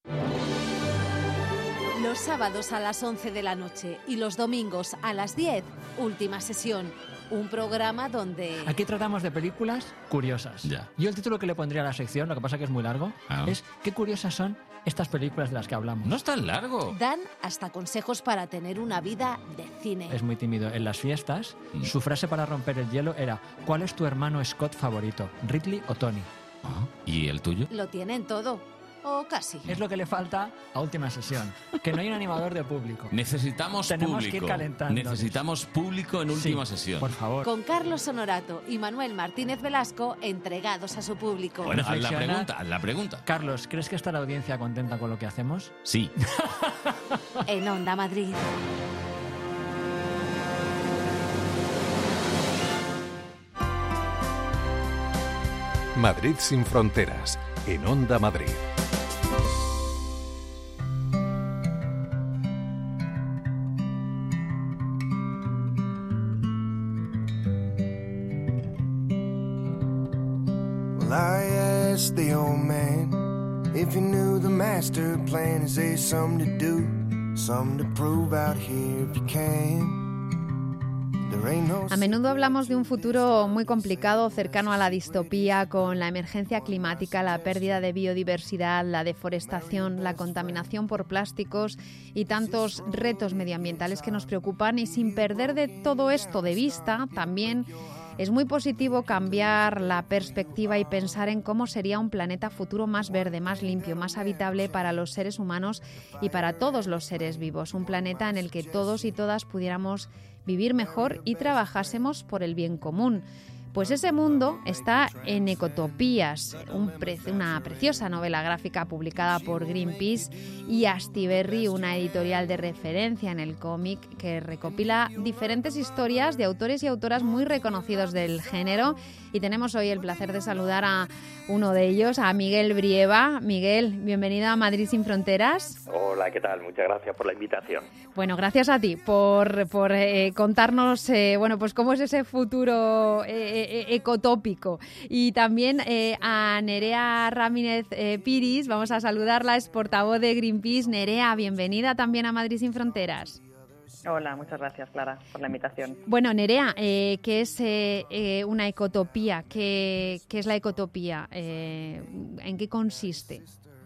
Speaker 7: Los sábados a las once de la noche y los domingos a las diez, Última Sesión. Un programa donde...
Speaker 10: Aquí tratamos de películas curiosas.
Speaker 11: Ya.
Speaker 10: Yo el título que le pondría a la sección, lo que pasa que es muy largo,
Speaker 11: Ah.
Speaker 10: es ¿qué curiosas son estas películas de las que hablamos?
Speaker 11: No es tan largo.
Speaker 7: dan hasta consejos para tener una vida de cine.
Speaker 10: Es muy tímido. En las fiestas, su frase para romper el hielo era ¿cuál es tu hermano Scott favorito? ¿Ridley o Tony?
Speaker 11: Ah, ¿y el tuyo?
Speaker 7: Lo tienen todo. O casi.
Speaker 10: Es lo que le falta a Última Sesión, que no hay un animador de público.
Speaker 11: Necesitamos
Speaker 10: Tenemos
Speaker 11: público.
Speaker 10: que ir calentándonos.
Speaker 11: Necesitamos público en Última
Speaker 10: Sí,
Speaker 11: Sesión.
Speaker 10: por favor.
Speaker 7: Con Carlos Honorato y Manuel Martínez Velasco entregados a su público.
Speaker 11: Bueno, haz la
Speaker 10: Reflexionar.
Speaker 11: pregunta, haz la pregunta.
Speaker 10: Carlos, ¿crees que está la audiencia contenta con lo que hacemos?
Speaker 11: Sí.
Speaker 7: En Onda Madrid.
Speaker 1: Madrid sin fronteras, en Onda Madrid.
Speaker 12: Well, I asked the old man if he knew the master plan. Is there something to do, something to prove out here if you can?
Speaker 2: A menudo hablamos de un futuro muy complicado, cercano a la distopía, con la emergencia climática, la pérdida de biodiversidad, la deforestación, la contaminación por plásticos y tantos retos medioambientales que nos preocupan. Y sin perder de todo esto de vista, también es muy positivo cambiar la perspectiva y pensar en cómo sería un planeta futuro más verde, más limpio, más habitable para los seres humanos y para todos los seres vivos. Un planeta en el que todos y todas pudiéramos vivir mejor y trabajásemos por el bien común. Pues ese mundo está en Ecotopías, un pre- una preciosa novela gráfica publicada por Greenpeace y Astiberri, una editorial de referencia en el cómic que recopila diferentes historias de autores y autoras muy reconocidos del género. Y tenemos hoy el placer de saludar a uno de ellos, a Miguel Brieva. Miguel, bienvenido a Madrid sin Fronteras.
Speaker 13: Hola, ¿qué tal? Muchas gracias por la invitación.
Speaker 2: Bueno, gracias a ti por, por eh, contarnos eh, bueno, pues cómo es ese futuro eh, eh, ecotópico. Y también eh, a Nerea Ramírez eh, Piris, vamos a saludarla, es portavoz de Greenpeace. Nerea, bienvenida también a Madrid sin Fronteras.
Speaker 14: Hola, muchas gracias, Clara, por la invitación.
Speaker 2: Bueno, Nerea, eh, ¿qué es eh, eh, una ecotopía? ¿Qué, qué es la ecotopía? Eh, ¿En qué consiste?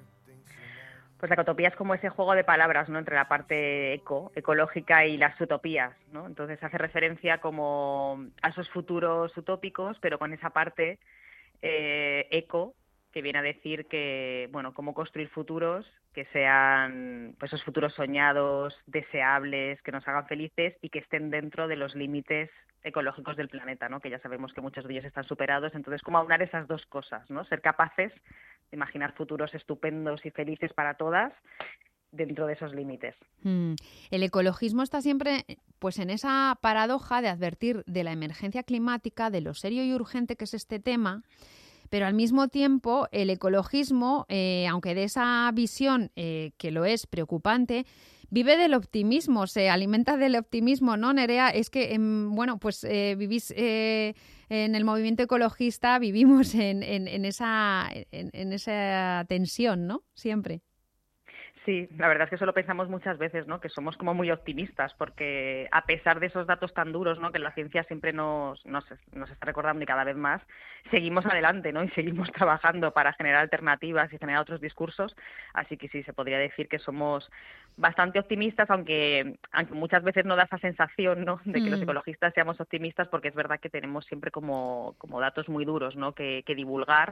Speaker 14: Pues la ecotopía es como ese juego de palabras, ¿no?, entre la parte eco, ecológica y las utopías, ¿no? Entonces hace referencia como a esos futuros utópicos, pero con esa parte eh, eco, que viene a decir que, bueno, cómo construir futuros que sean, pues, esos futuros soñados, deseables, que nos hagan felices y que estén dentro de los límites ecológicos del planeta, ¿no? Que ya sabemos que muchos de ellos están superados. Entonces, ¿cómo aunar esas dos cosas, ¿no? Ser capaces de imaginar futuros estupendos y felices para todas dentro de esos límites.
Speaker 2: Hmm. El ecologismo está siempre, pues, en esa paradoja de advertir de la emergencia climática, de lo serio y urgente que es este tema. Pero al mismo tiempo, el ecologismo, eh, aunque de esa visión eh, que lo es preocupante, vive del optimismo, se alimenta del optimismo, ¿no, Nerea? Es que, eh, bueno, pues eh, vivís eh, en el movimiento ecologista, vivimos en, en, en, esa, en, en esa tensión, ¿no? Siempre.
Speaker 14: Sí, la verdad es que eso lo pensamos muchas veces, ¿no? Que somos como muy optimistas, porque a pesar de esos datos tan duros, ¿no?, que la ciencia siempre nos, nos, nos está recordando y cada vez más, seguimos adelante, ¿no? Y seguimos trabajando para generar alternativas y generar otros discursos. Así que sí, se podría decir que somos bastante optimistas, aunque, aunque muchas veces no da esa sensación, ¿no?, de que mm. los ecologistas seamos optimistas, porque es verdad que tenemos siempre como, como datos muy duros, ¿no?, que, que divulgar.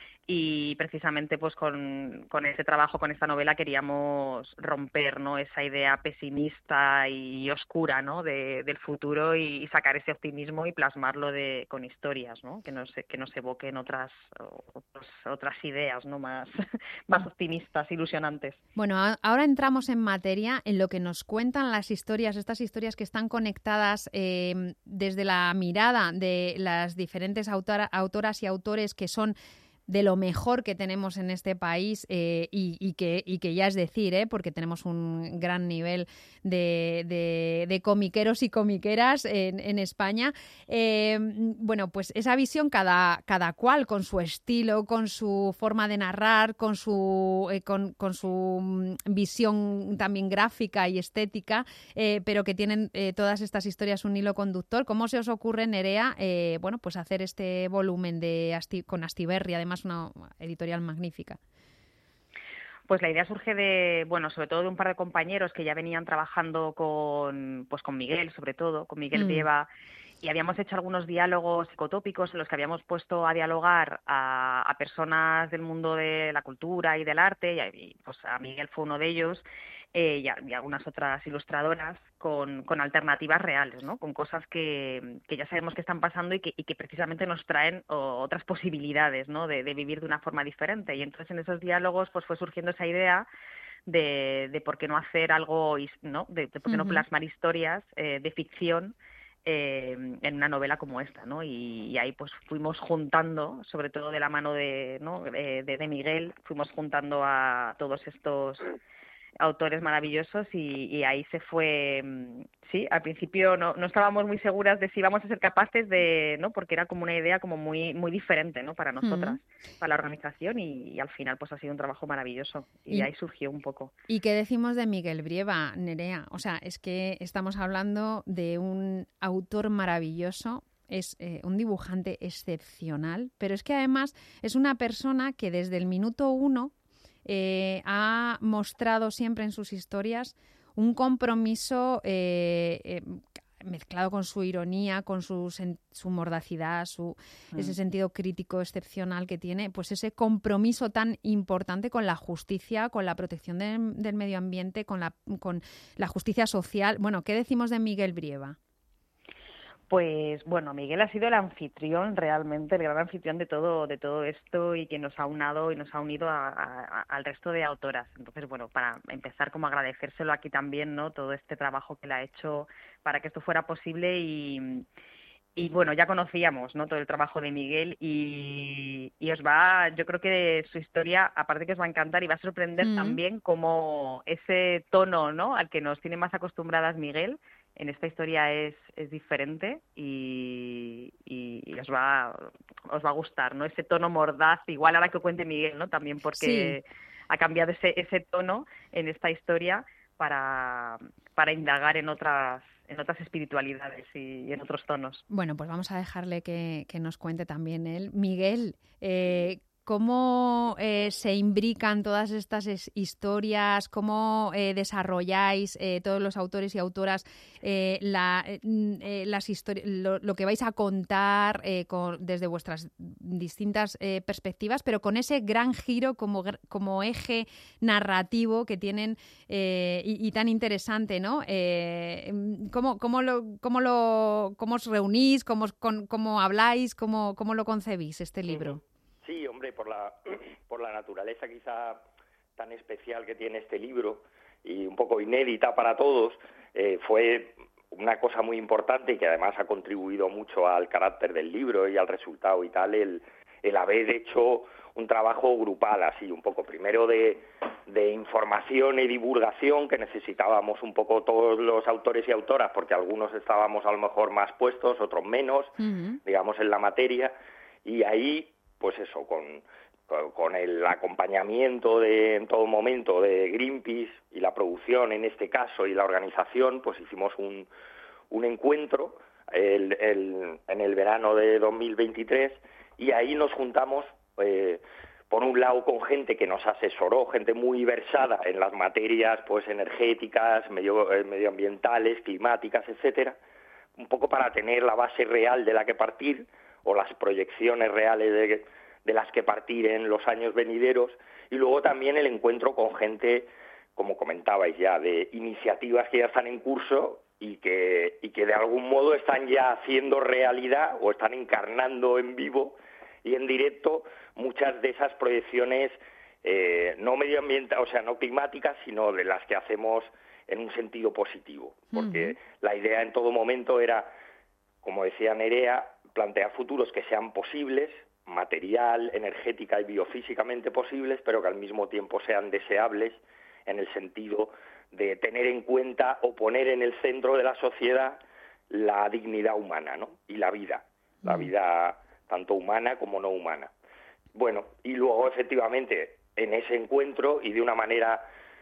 Speaker 14: Y precisamente pues con, con ese trabajo, con esta novela, queríamos romper, ¿no?, esa idea pesimista y oscura, ¿no?, de, del futuro y, y sacar ese optimismo y plasmarlo de, con historias, ¿no?, que nos, que nos evoquen otras, otras, otras ideas, ¿no?, más, más optimistas, ilusionantes.
Speaker 2: Bueno, a, ahora entramos en materia, en lo que nos cuentan las historias, estas historias que están conectadas eh, desde la mirada de las diferentes autora, autoras y autores que son de lo mejor que tenemos en este país eh, y, y, que, y que ya es decir, ¿eh? Porque tenemos un gran nivel de, de, de comiqueros y comiqueras en, en España. Eh, bueno, pues esa visión cada, cada cual con su estilo, con su forma de narrar, con su, eh, con, con su visión también gráfica y estética, eh, pero que tienen eh, todas estas historias un hilo conductor. ¿Cómo se os ocurre, Nerea, eh, bueno, pues hacer este volumen de Asti- con Astiberri, además una editorial magnífica?
Speaker 14: Pues la idea surge de, bueno, sobre todo de un par de compañeros que ya venían trabajando con, pues con Miguel, sobre todo, con Miguel mm. Brieva, y habíamos hecho algunos diálogos ecotópicos en los que habíamos puesto a dialogar a, a personas del mundo de la cultura y del arte, y, y pues a Miguel fue uno de ellos, eh, y, a, y algunas otras ilustradoras con, con alternativas reales, ¿no?, con cosas que, que ya sabemos que están pasando y que, y que precisamente nos traen o, otras posibilidades, ¿no?, de, de vivir de una forma diferente. Y entonces en esos diálogos pues fue surgiendo esa idea de, de por qué no hacer algo, ¿no?, de, de por qué no plasmar historias eh, de ficción Eh, en una novela como esta, ¿no? Y, y ahí pues fuimos juntando, sobre todo de la mano de, ¿no?, de, de Miguel, fuimos juntando a todos estos autores maravillosos y, y ahí se fue, sí, al principio no, no estábamos muy seguras de si íbamos a ser capaces de, ¿no?, porque era como una idea como muy muy diferente, ¿no?, para nosotras, mm. para la organización y, y al final pues ha sido un trabajo maravilloso y, y ahí surgió un poco.
Speaker 2: ¿Y qué decimos de Miguel Brieva, Nerea? O sea, es que estamos hablando de un autor maravilloso, es eh, un dibujante excepcional, pero es que además es una persona que desde el minuto uno Eh, ha mostrado siempre en sus historias un compromiso eh, eh, mezclado con su ironía, con su, sen- su mordacidad, su, mm. ese sentido crítico excepcional que tiene, pues ese compromiso tan importante con la justicia, con la protección de, del medio ambiente, con la, con la justicia social. Bueno, ¿qué decimos de Miguel Brieva?
Speaker 14: Pues bueno, Miguel ha sido el anfitrión realmente, el gran anfitrión de todo de todo esto y que nos ha unado y nos ha unido a, a, al resto de autoras. Entonces, bueno, para empezar, como agradecérselo aquí también, ¿no? Todo este trabajo que le ha hecho para que esto fuera posible y, y bueno, ya conocíamos, ¿no? Todo el trabajo de Miguel y, y os va, yo creo que su historia, aparte que os va a encantar y va a sorprender mm. también como ese tono, ¿no? Al que nos tiene más acostumbradas Miguel. En esta historia es, es diferente y, y, y os va os va a gustar, ¿no? Ese tono mordaz, igual ahora que cuente Miguel, ¿no? También porque sí. ha cambiado ese ese tono en esta historia para, para indagar en otras en otras espiritualidades y en otros tonos.
Speaker 2: Bueno, pues vamos a dejarle que, que nos cuente también él. Miguel, eh, ¿cómo eh, se imbrican todas estas es, historias? ¿Cómo eh, desarrolláis eh, todos los autores y autoras eh, la, eh, las histori- lo, lo que vais a contar eh, con, desde vuestras distintas eh, perspectivas, pero con ese gran giro como, como eje narrativo que tienen eh, y, y tan interesante, ¿no? Eh, ¿cómo, cómo, lo, cómo, lo, ¿Cómo os reunís? ¿Cómo, con, cómo habláis? ¿Cómo, cómo lo concebís este libro?
Speaker 13: Sí, hombre, por la por la naturaleza quizá tan especial que tiene este libro y un poco inédita para todos, eh, fue una cosa muy importante y que además ha contribuido mucho al carácter del libro y al resultado y tal, el, el haber hecho un trabajo grupal así, un poco primero de, de información y divulgación que necesitábamos un poco todos los autores y autoras, porque algunos estábamos a lo mejor más puestos, otros menos, uh-huh. digamos, en la materia, y ahí pues eso, con, con el acompañamiento de, en todo momento de Greenpeace y la producción en este caso y la organización, pues hicimos un, un encuentro el, el, en el verano de dos mil veintitrés y ahí nos juntamos, eh, por un lado, con gente que nos asesoró, gente muy versada en las materias pues energéticas, medio, eh, medioambientales, climáticas, etcétera, un poco para tener la base real de la que partir, o las proyecciones reales de, de las que partir en los años venideros, y luego también el encuentro con gente, como comentabais ya, de iniciativas que ya están en curso y que, y que de algún modo están ya haciendo realidad o están encarnando en vivo y en directo muchas de esas proyecciones eh, no medioambientales, o sea, no climáticas, sino de las que hacemos en un sentido positivo, porque uh-huh. la idea en todo momento era, como decía Nerea, plantear futuros que sean posibles, material, energética y biofísicamente posibles, pero que al mismo tiempo sean deseables en el sentido de tener en cuenta o poner en el centro de la sociedad la dignidad humana, ¿no? Y la vida, la vida tanto humana como no humana. Bueno, y luego efectivamente en ese encuentro y de una manera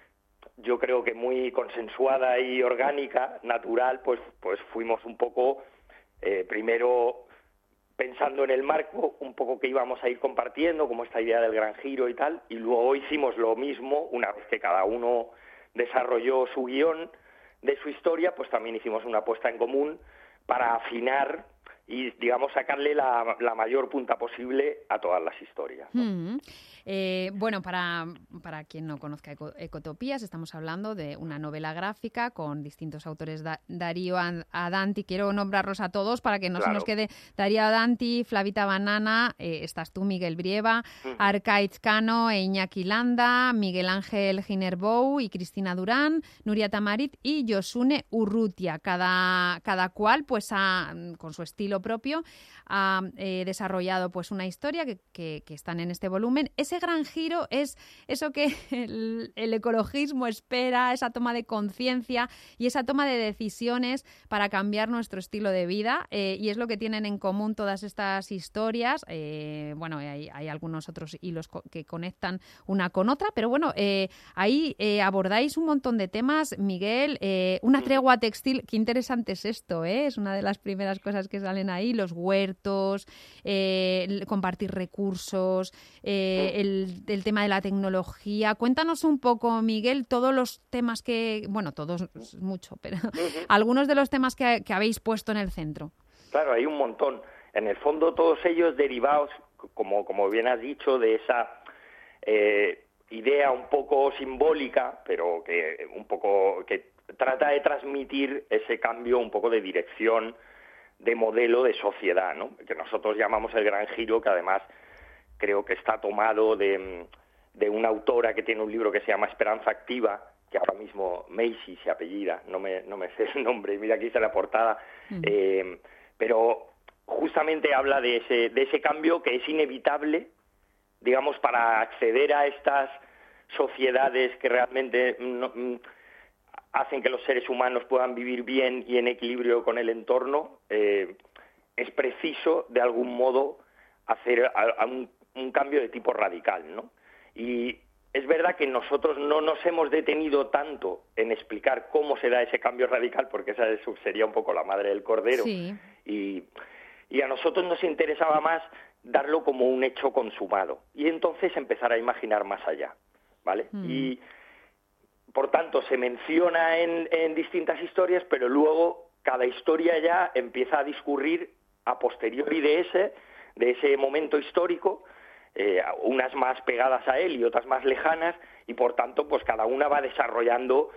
Speaker 13: yo creo que muy consensuada y orgánica, natural, pues, pues fuimos un poco eh, primero pensando en el marco, un poco que íbamos a ir compartiendo, como esta idea del gran giro y tal, y luego hicimos lo mismo, una vez que cada uno desarrolló su guión de su historia, pues también hicimos una puesta en común para afinar y, digamos, sacarle la, la mayor punta posible a todas las historias, ¿no?
Speaker 2: Mm-hmm. Eh, bueno, para, para quien no conozca Eco, Ecotopías, estamos hablando de una novela gráfica con distintos autores, da, Darío Adanti, quiero nombrarlos a todos para que no claro. se nos quede, Darío Adanti, Flavita Banana, eh, estás tú, Miguel Brieva, uh-huh. Arkaitz Cano e Iñaki Landa, Miguel Ángel Ginerbou y Cristina Durán, Nuria Tamarit y Josune Urrutia, cada, cada cual pues ha, con su estilo propio ha eh, desarrollado pues una historia que, que, que están en este volumen. Ese gran giro es eso que el, el ecologismo espera, esa toma de conciencia y esa toma de decisiones para cambiar nuestro estilo de vida, eh, y es lo que tienen en común todas estas historias. Eh, bueno, hay, hay algunos otros hilos co- que conectan una con otra, pero bueno, eh, ahí eh, abordáis un montón de temas, Miguel, eh, una tregua textil, qué interesante es esto, ¿eh? Es una de las primeras cosas que salen ahí, los huertos, eh, compartir recursos, eh, el, el tema de la tecnología. Cuéntanos un poco, Miguel, todos los temas que, bueno, todos mucho, pero uh-huh. algunos de los temas que, que habéis puesto en el centro.
Speaker 13: Claro, hay un montón. En el fondo todos ellos derivados, como, como bien has dicho, de esa eh, idea un poco simbólica, pero que un poco que trata de transmitir ese cambio un poco de dirección de modelo de sociedad, ¿no? Que nosotros llamamos el gran giro, que además creo que está tomado de, de una autora que tiene un libro que se llama Esperanza Activa, que ahora mismo Macy se apellida, no me, no me sé el nombre, mira aquí está la portada, mm. eh, pero justamente habla de ese, de ese cambio que es inevitable, digamos, para acceder a estas sociedades que realmente no, hacen que los seres humanos puedan vivir bien y en equilibrio con el entorno. Eh, es preciso, de algún modo, hacer a, a un, un cambio de tipo radical, ¿no? Y es verdad que nosotros no nos hemos detenido tanto en explicar cómo se da ese cambio radical, porque esa sería un poco la madre del cordero. Sí. Y, y a nosotros nos interesaba más darlo como un hecho consumado y entonces empezar a imaginar más allá, ¿vale? Mm. Y, por tanto, se menciona en, en distintas historias, pero luego cada historia ya empieza a discurrir a posteriori de ese, de ese momento histórico, eh, unas más pegadas a él y otras más lejanas, y por tanto, pues cada una va desarrollando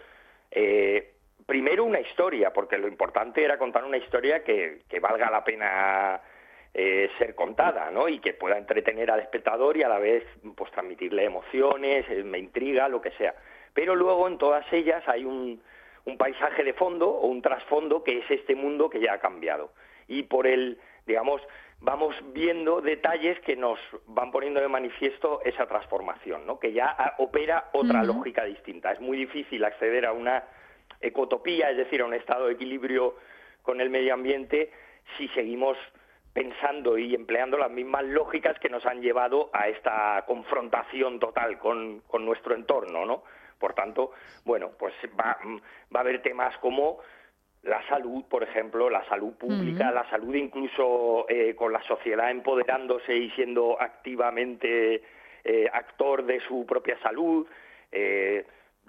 Speaker 13: eh, primero una historia, porque lo importante era contar una historia que, que valga la pena eh, ser contada, ¿no? Y que pueda entretener al espectador y a la vez pues transmitirle emociones, eh, me intriga, lo que sea. Pero luego en todas ellas hay un, un paisaje de fondo o un trasfondo que es este mundo que ya ha cambiado. Y por el, digamos, vamos viendo detalles que nos van poniendo de manifiesto esa transformación, ¿no? Que ya opera otra uh-huh. lógica distinta. Es muy difícil acceder a una ecotopía, es decir, a un estado de equilibrio con el medio ambiente, si seguimos pensando y empleando las mismas lógicas que nos han llevado a esta confrontación total con, con nuestro entorno, ¿no? Por tanto, bueno, pues va, va a haber temas como la salud, por ejemplo, la salud pública, uh-huh. la salud incluso eh, con la sociedad empoderándose y siendo activamente eh, actor de su propia salud, eh,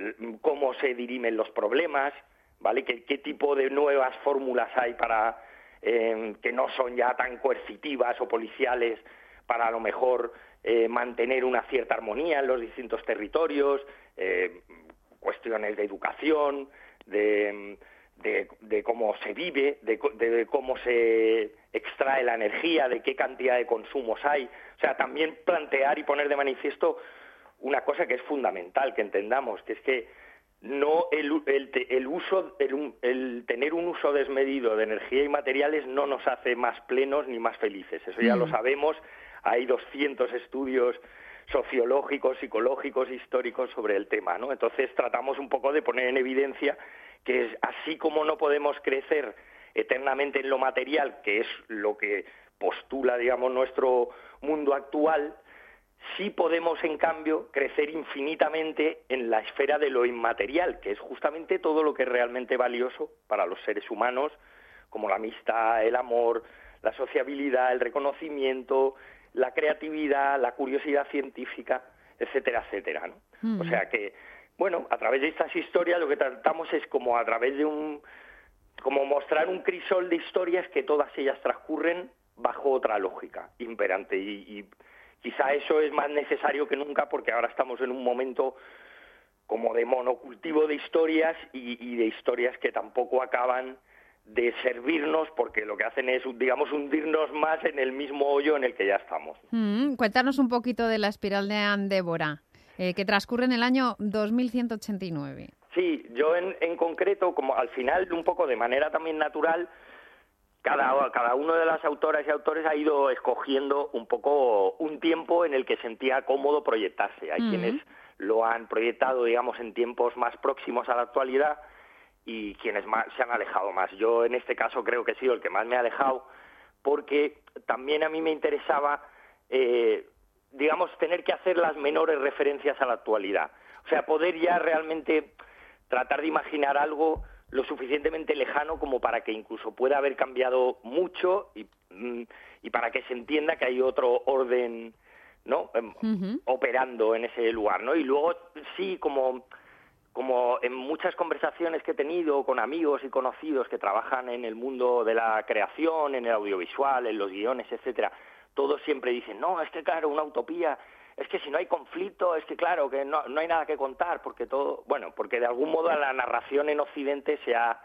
Speaker 13: cómo se dirimen los problemas, ¿vale? ¿Qué, qué tipo de nuevas fórmulas hay para eh, que no son ya tan coercitivas o policiales para a lo mejor eh, mantener una cierta armonía en los distintos territorios? Eh, cuestiones de educación, de, de, de cómo se vive, de, de cómo se extrae la energía, de qué cantidad de consumos hay. O sea, también plantear y poner de manifiesto una cosa que es fundamental que entendamos, que es que no el, el, el uso, el, el tener un uso desmedido de energía y materiales no nos hace más plenos ni más felices. Eso ya mm. lo sabemos. Hay doscientos estudios sociológicos, psicológicos, históricos sobre el tema, ¿no? Entonces tratamos un poco de poner en evidencia que es, así como no podemos crecer eternamente en lo material, que es lo que postula, digamos, nuestro mundo actual, sí podemos, en cambio, crecer infinitamente en la esfera de lo inmaterial, que es justamente todo lo que es realmente valioso para los seres humanos, como la amistad, el amor, la sociabilidad, el reconocimiento, la creatividad, la curiosidad científica, etcétera, etcétera, ¿no? Mm. O sea que, bueno, a través de estas historias lo que tratamos es como a través de un, como mostrar un crisol de historias que todas ellas transcurren bajo otra lógica imperante y, y quizá eso es más necesario que nunca porque ahora estamos en un momento como de monocultivo de historias y, y de historias que tampoco acaban de servirnos porque lo que hacen es, digamos, hundirnos más en el mismo hoyo en el que ya estamos.
Speaker 2: Mm, cuéntanos un poquito de la espiral de Andévora, eh, que transcurre en el año dos mil ciento ochenta y nueve.
Speaker 13: Sí, yo en, en concreto, como al final, un poco de manera también natural, cada, cada uno de las autoras y autores ha ido escogiendo un poco un tiempo en el que sentía cómodo proyectarse. Hay mm. quienes lo han proyectado, digamos, en tiempos más próximos a la actualidad, y quienes más se han alejado más. Yo en este caso creo que he sido el que más me ha alejado porque también a mí me interesaba, eh, digamos, tener que hacer las menores referencias a la actualidad. O sea, poder ya realmente tratar de imaginar algo lo suficientemente lejano como para que incluso pueda haber cambiado mucho y, y para que se entienda que hay otro orden, ¿no? Uh-huh. Operando en ese lugar, ¿no? Y luego sí, como... como en muchas conversaciones que he tenido con amigos y conocidos que trabajan en el mundo de la creación, en el audiovisual, en los guiones, etcétera, todos siempre dicen, no, es que claro, una utopía, es que si no hay conflicto, es que claro, que no, no hay nada que contar, porque todo, bueno, porque de algún modo la narración en Occidente se ha,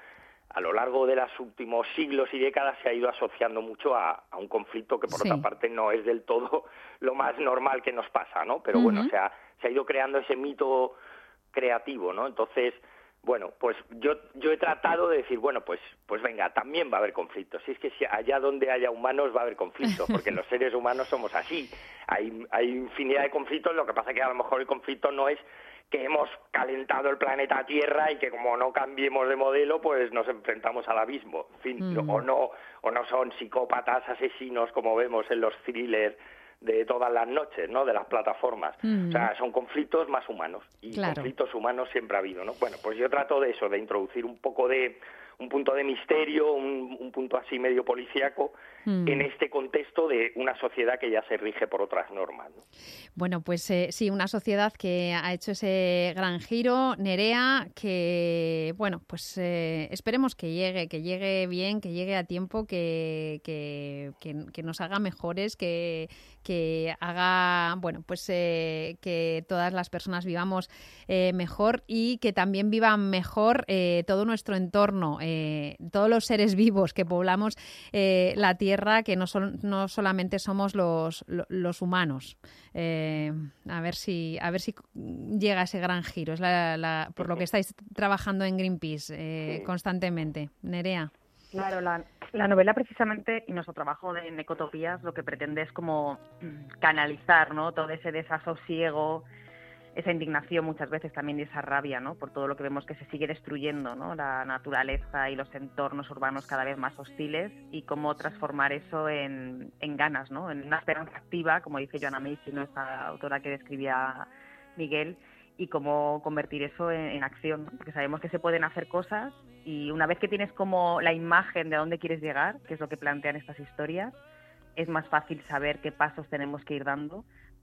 Speaker 13: a lo largo de los últimos siglos y décadas se ha ido asociando mucho a, a un conflicto que, por
Speaker 2: Sí.
Speaker 13: otra parte, no es del todo lo más normal que nos pasa, ¿no? Pero bueno,
Speaker 2: Ujú.
Speaker 13: o sea, se ha ido creando ese mito creativo, ¿no? Entonces, bueno, pues yo yo he tratado de decir, bueno, pues pues venga, también va a haber conflictos. Si es que si allá donde haya humanos va a haber conflictos, porque los seres humanos somos así. Hay hay infinidad de conflictos, lo que pasa que a lo mejor el conflicto no es que hemos calentado el planeta Tierra y que como no cambiemos de modelo, pues nos enfrentamos al abismo. En fin,
Speaker 2: Mm.
Speaker 13: o no o no son psicópatas asesinos como vemos en los thrillers de todas las noches, ¿no?, de las plataformas.
Speaker 2: Mm.
Speaker 13: O sea, son conflictos más humanos, y
Speaker 2: Claro.
Speaker 13: conflictos humanos siempre ha habido, ¿no? Bueno, pues yo trato de eso, de introducir un poco de un punto de misterio, un, un punto así medio policíaco
Speaker 2: Mm.
Speaker 13: en este contexto de una sociedad que ya se rige por otras normas, ¿no?
Speaker 2: Bueno, pues eh, sí, una sociedad que ha hecho ese gran giro, Nerea, que, bueno, pues eh, esperemos que llegue, que llegue bien, que llegue a tiempo, que, que, que, que nos haga mejores, que, que haga, bueno, pues eh, que todas las personas vivamos eh, mejor y que también vivan mejor eh, todo nuestro entorno, eh, todos los seres vivos que poblamos eh, la Tierra, que no, son, no solamente somos los, lo- los humanos. Eh, a ver si a ver si llega ese gran giro. Es la, la- por lo que estáis trabajando en Greenpeace eh,
Speaker 14: Sí.
Speaker 2: constantemente. Nerea.
Speaker 14: Claro, la, la novela precisamente y nuestro trabajo de en Ecotopías lo que pretende es como mm, canalizar, ¿no?, todo ese desasosiego, esa indignación muchas veces también y esa rabia, ¿no?, por todo lo que vemos que se sigue destruyendo, ¿no?, la naturaleza y los entornos urbanos cada vez más hostiles, y cómo transformar eso en, en ganas, ¿no?, en una esperanza activa, como dice Joanna Macy, ¿no?, esta autora que describía Miguel, y cómo convertir eso en, en acción, ¿no? Porque sabemos que se pueden hacer cosas, y una vez que tienes como la imagen de a dónde quieres llegar, que es lo que plantean estas historias, es más fácil saber qué pasos tenemos que ir dando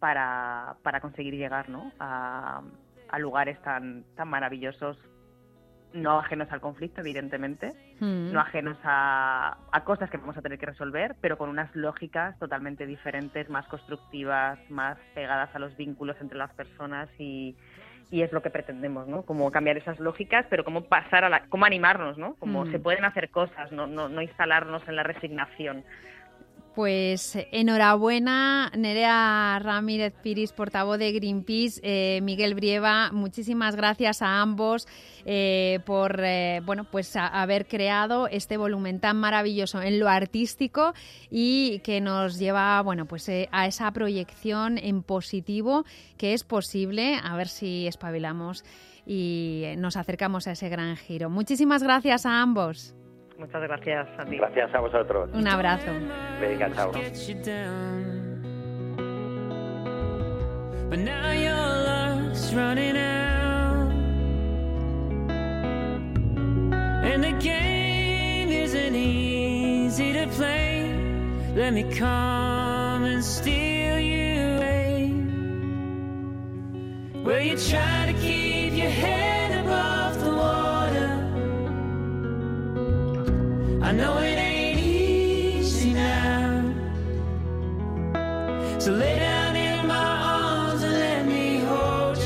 Speaker 14: para, para conseguir llegar, ¿no?, a, a lugares tan, tan maravillosos, no ajenos al conflicto, evidentemente,
Speaker 2: Mm.
Speaker 14: no ajenos a, a cosas que vamos a tener que resolver, pero con unas lógicas totalmente diferentes, más constructivas, más pegadas a los vínculos entre las personas, y, y es lo que pretendemos, ¿no? Como cambiar esas lógicas, pero cómo pasar a la, cómo animarnos, ¿no? Como
Speaker 2: Mm.
Speaker 14: se pueden hacer cosas, no, no, no instalarnos en la resignación.
Speaker 2: Pues enhorabuena, Nerea Ramírez Piris, portavoz de Greenpeace, eh, Miguel Brieva, muchísimas gracias a ambos eh, por eh, bueno, pues a, haber creado este volumen tan maravilloso en lo artístico y que nos lleva, bueno, pues eh, a esa proyección en positivo, que es posible, a ver si espabilamos y nos acercamos a ese gran giro. Muchísimas gracias a ambos.
Speaker 14: Muchas gracias a ti.
Speaker 13: Gracias a vosotros.
Speaker 2: Un abrazo.
Speaker 13: Venga, chao.
Speaker 3: Get you down. But now your luck's running out, and the game isn't easy to play. Let me come and steal you away. Well, you try to keep your head above the water. I know it ain't easy now, so lay down in my arms and let me hold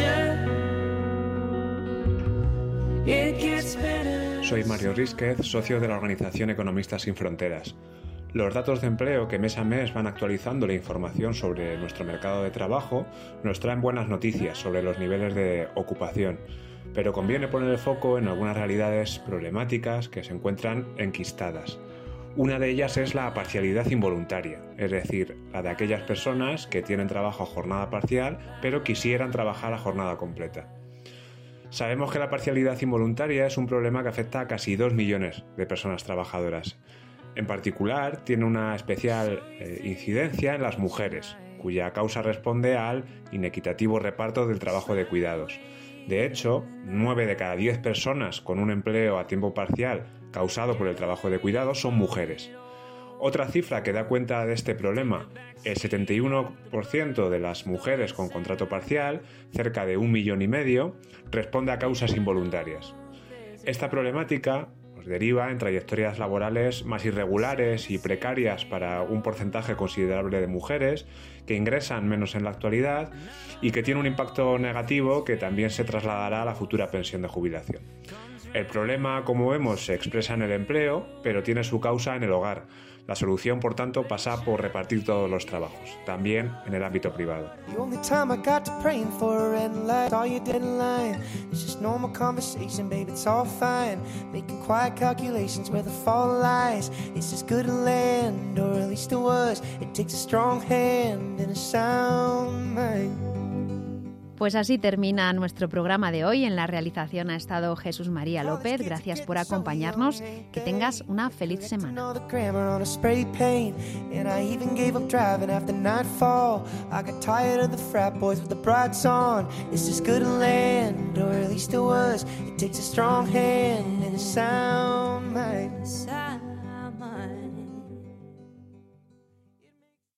Speaker 3: you. It gets better.
Speaker 15: Soy Mario Rísquez, socio de la organización Economistas Sin Fronteras. Los datos de empleo que mes a mes van actualizando la información sobre nuestro mercado de trabajo nos traen buenas noticias sobre los niveles de ocupación, pero conviene poner el foco en algunas realidades problemáticas que se encuentran enquistadas. Una de ellas es la parcialidad involuntaria, es decir, la de aquellas personas que tienen trabajo a jornada parcial pero quisieran trabajar a jornada completa. Sabemos que la parcialidad involuntaria es un problema que afecta a casi dos millones de personas trabajadoras. En particular, tiene una especial eh, incidencia en las mujeres, cuya causa responde al inequitativo reparto del trabajo de cuidados. De hecho, nueve de cada diez personas con un empleo a tiempo parcial causado por el trabajo de cuidados son mujeres. Otra cifra que da cuenta de este problema, el setenta y uno por ciento de las mujeres con contrato parcial, cerca de un millón y medio, responde a causas involuntarias. Esta problemática pues deriva en trayectorias laborales más irregulares y precarias para un porcentaje considerable de mujeres que ingresan menos en la actualidad y que tiene un impacto negativo que también se trasladará a la futura pensión de jubilación. El problema, como vemos, se expresa en el empleo, pero tiene su causa en el hogar. La solución, por tanto, pasa por repartir todos los trabajos, también en el ámbito privado.
Speaker 2: Pues así termina nuestro programa de hoy. En la realización ha estado Jesús María López. Gracias por acompañarnos. Que tengas una feliz semana.
Speaker 12: Sound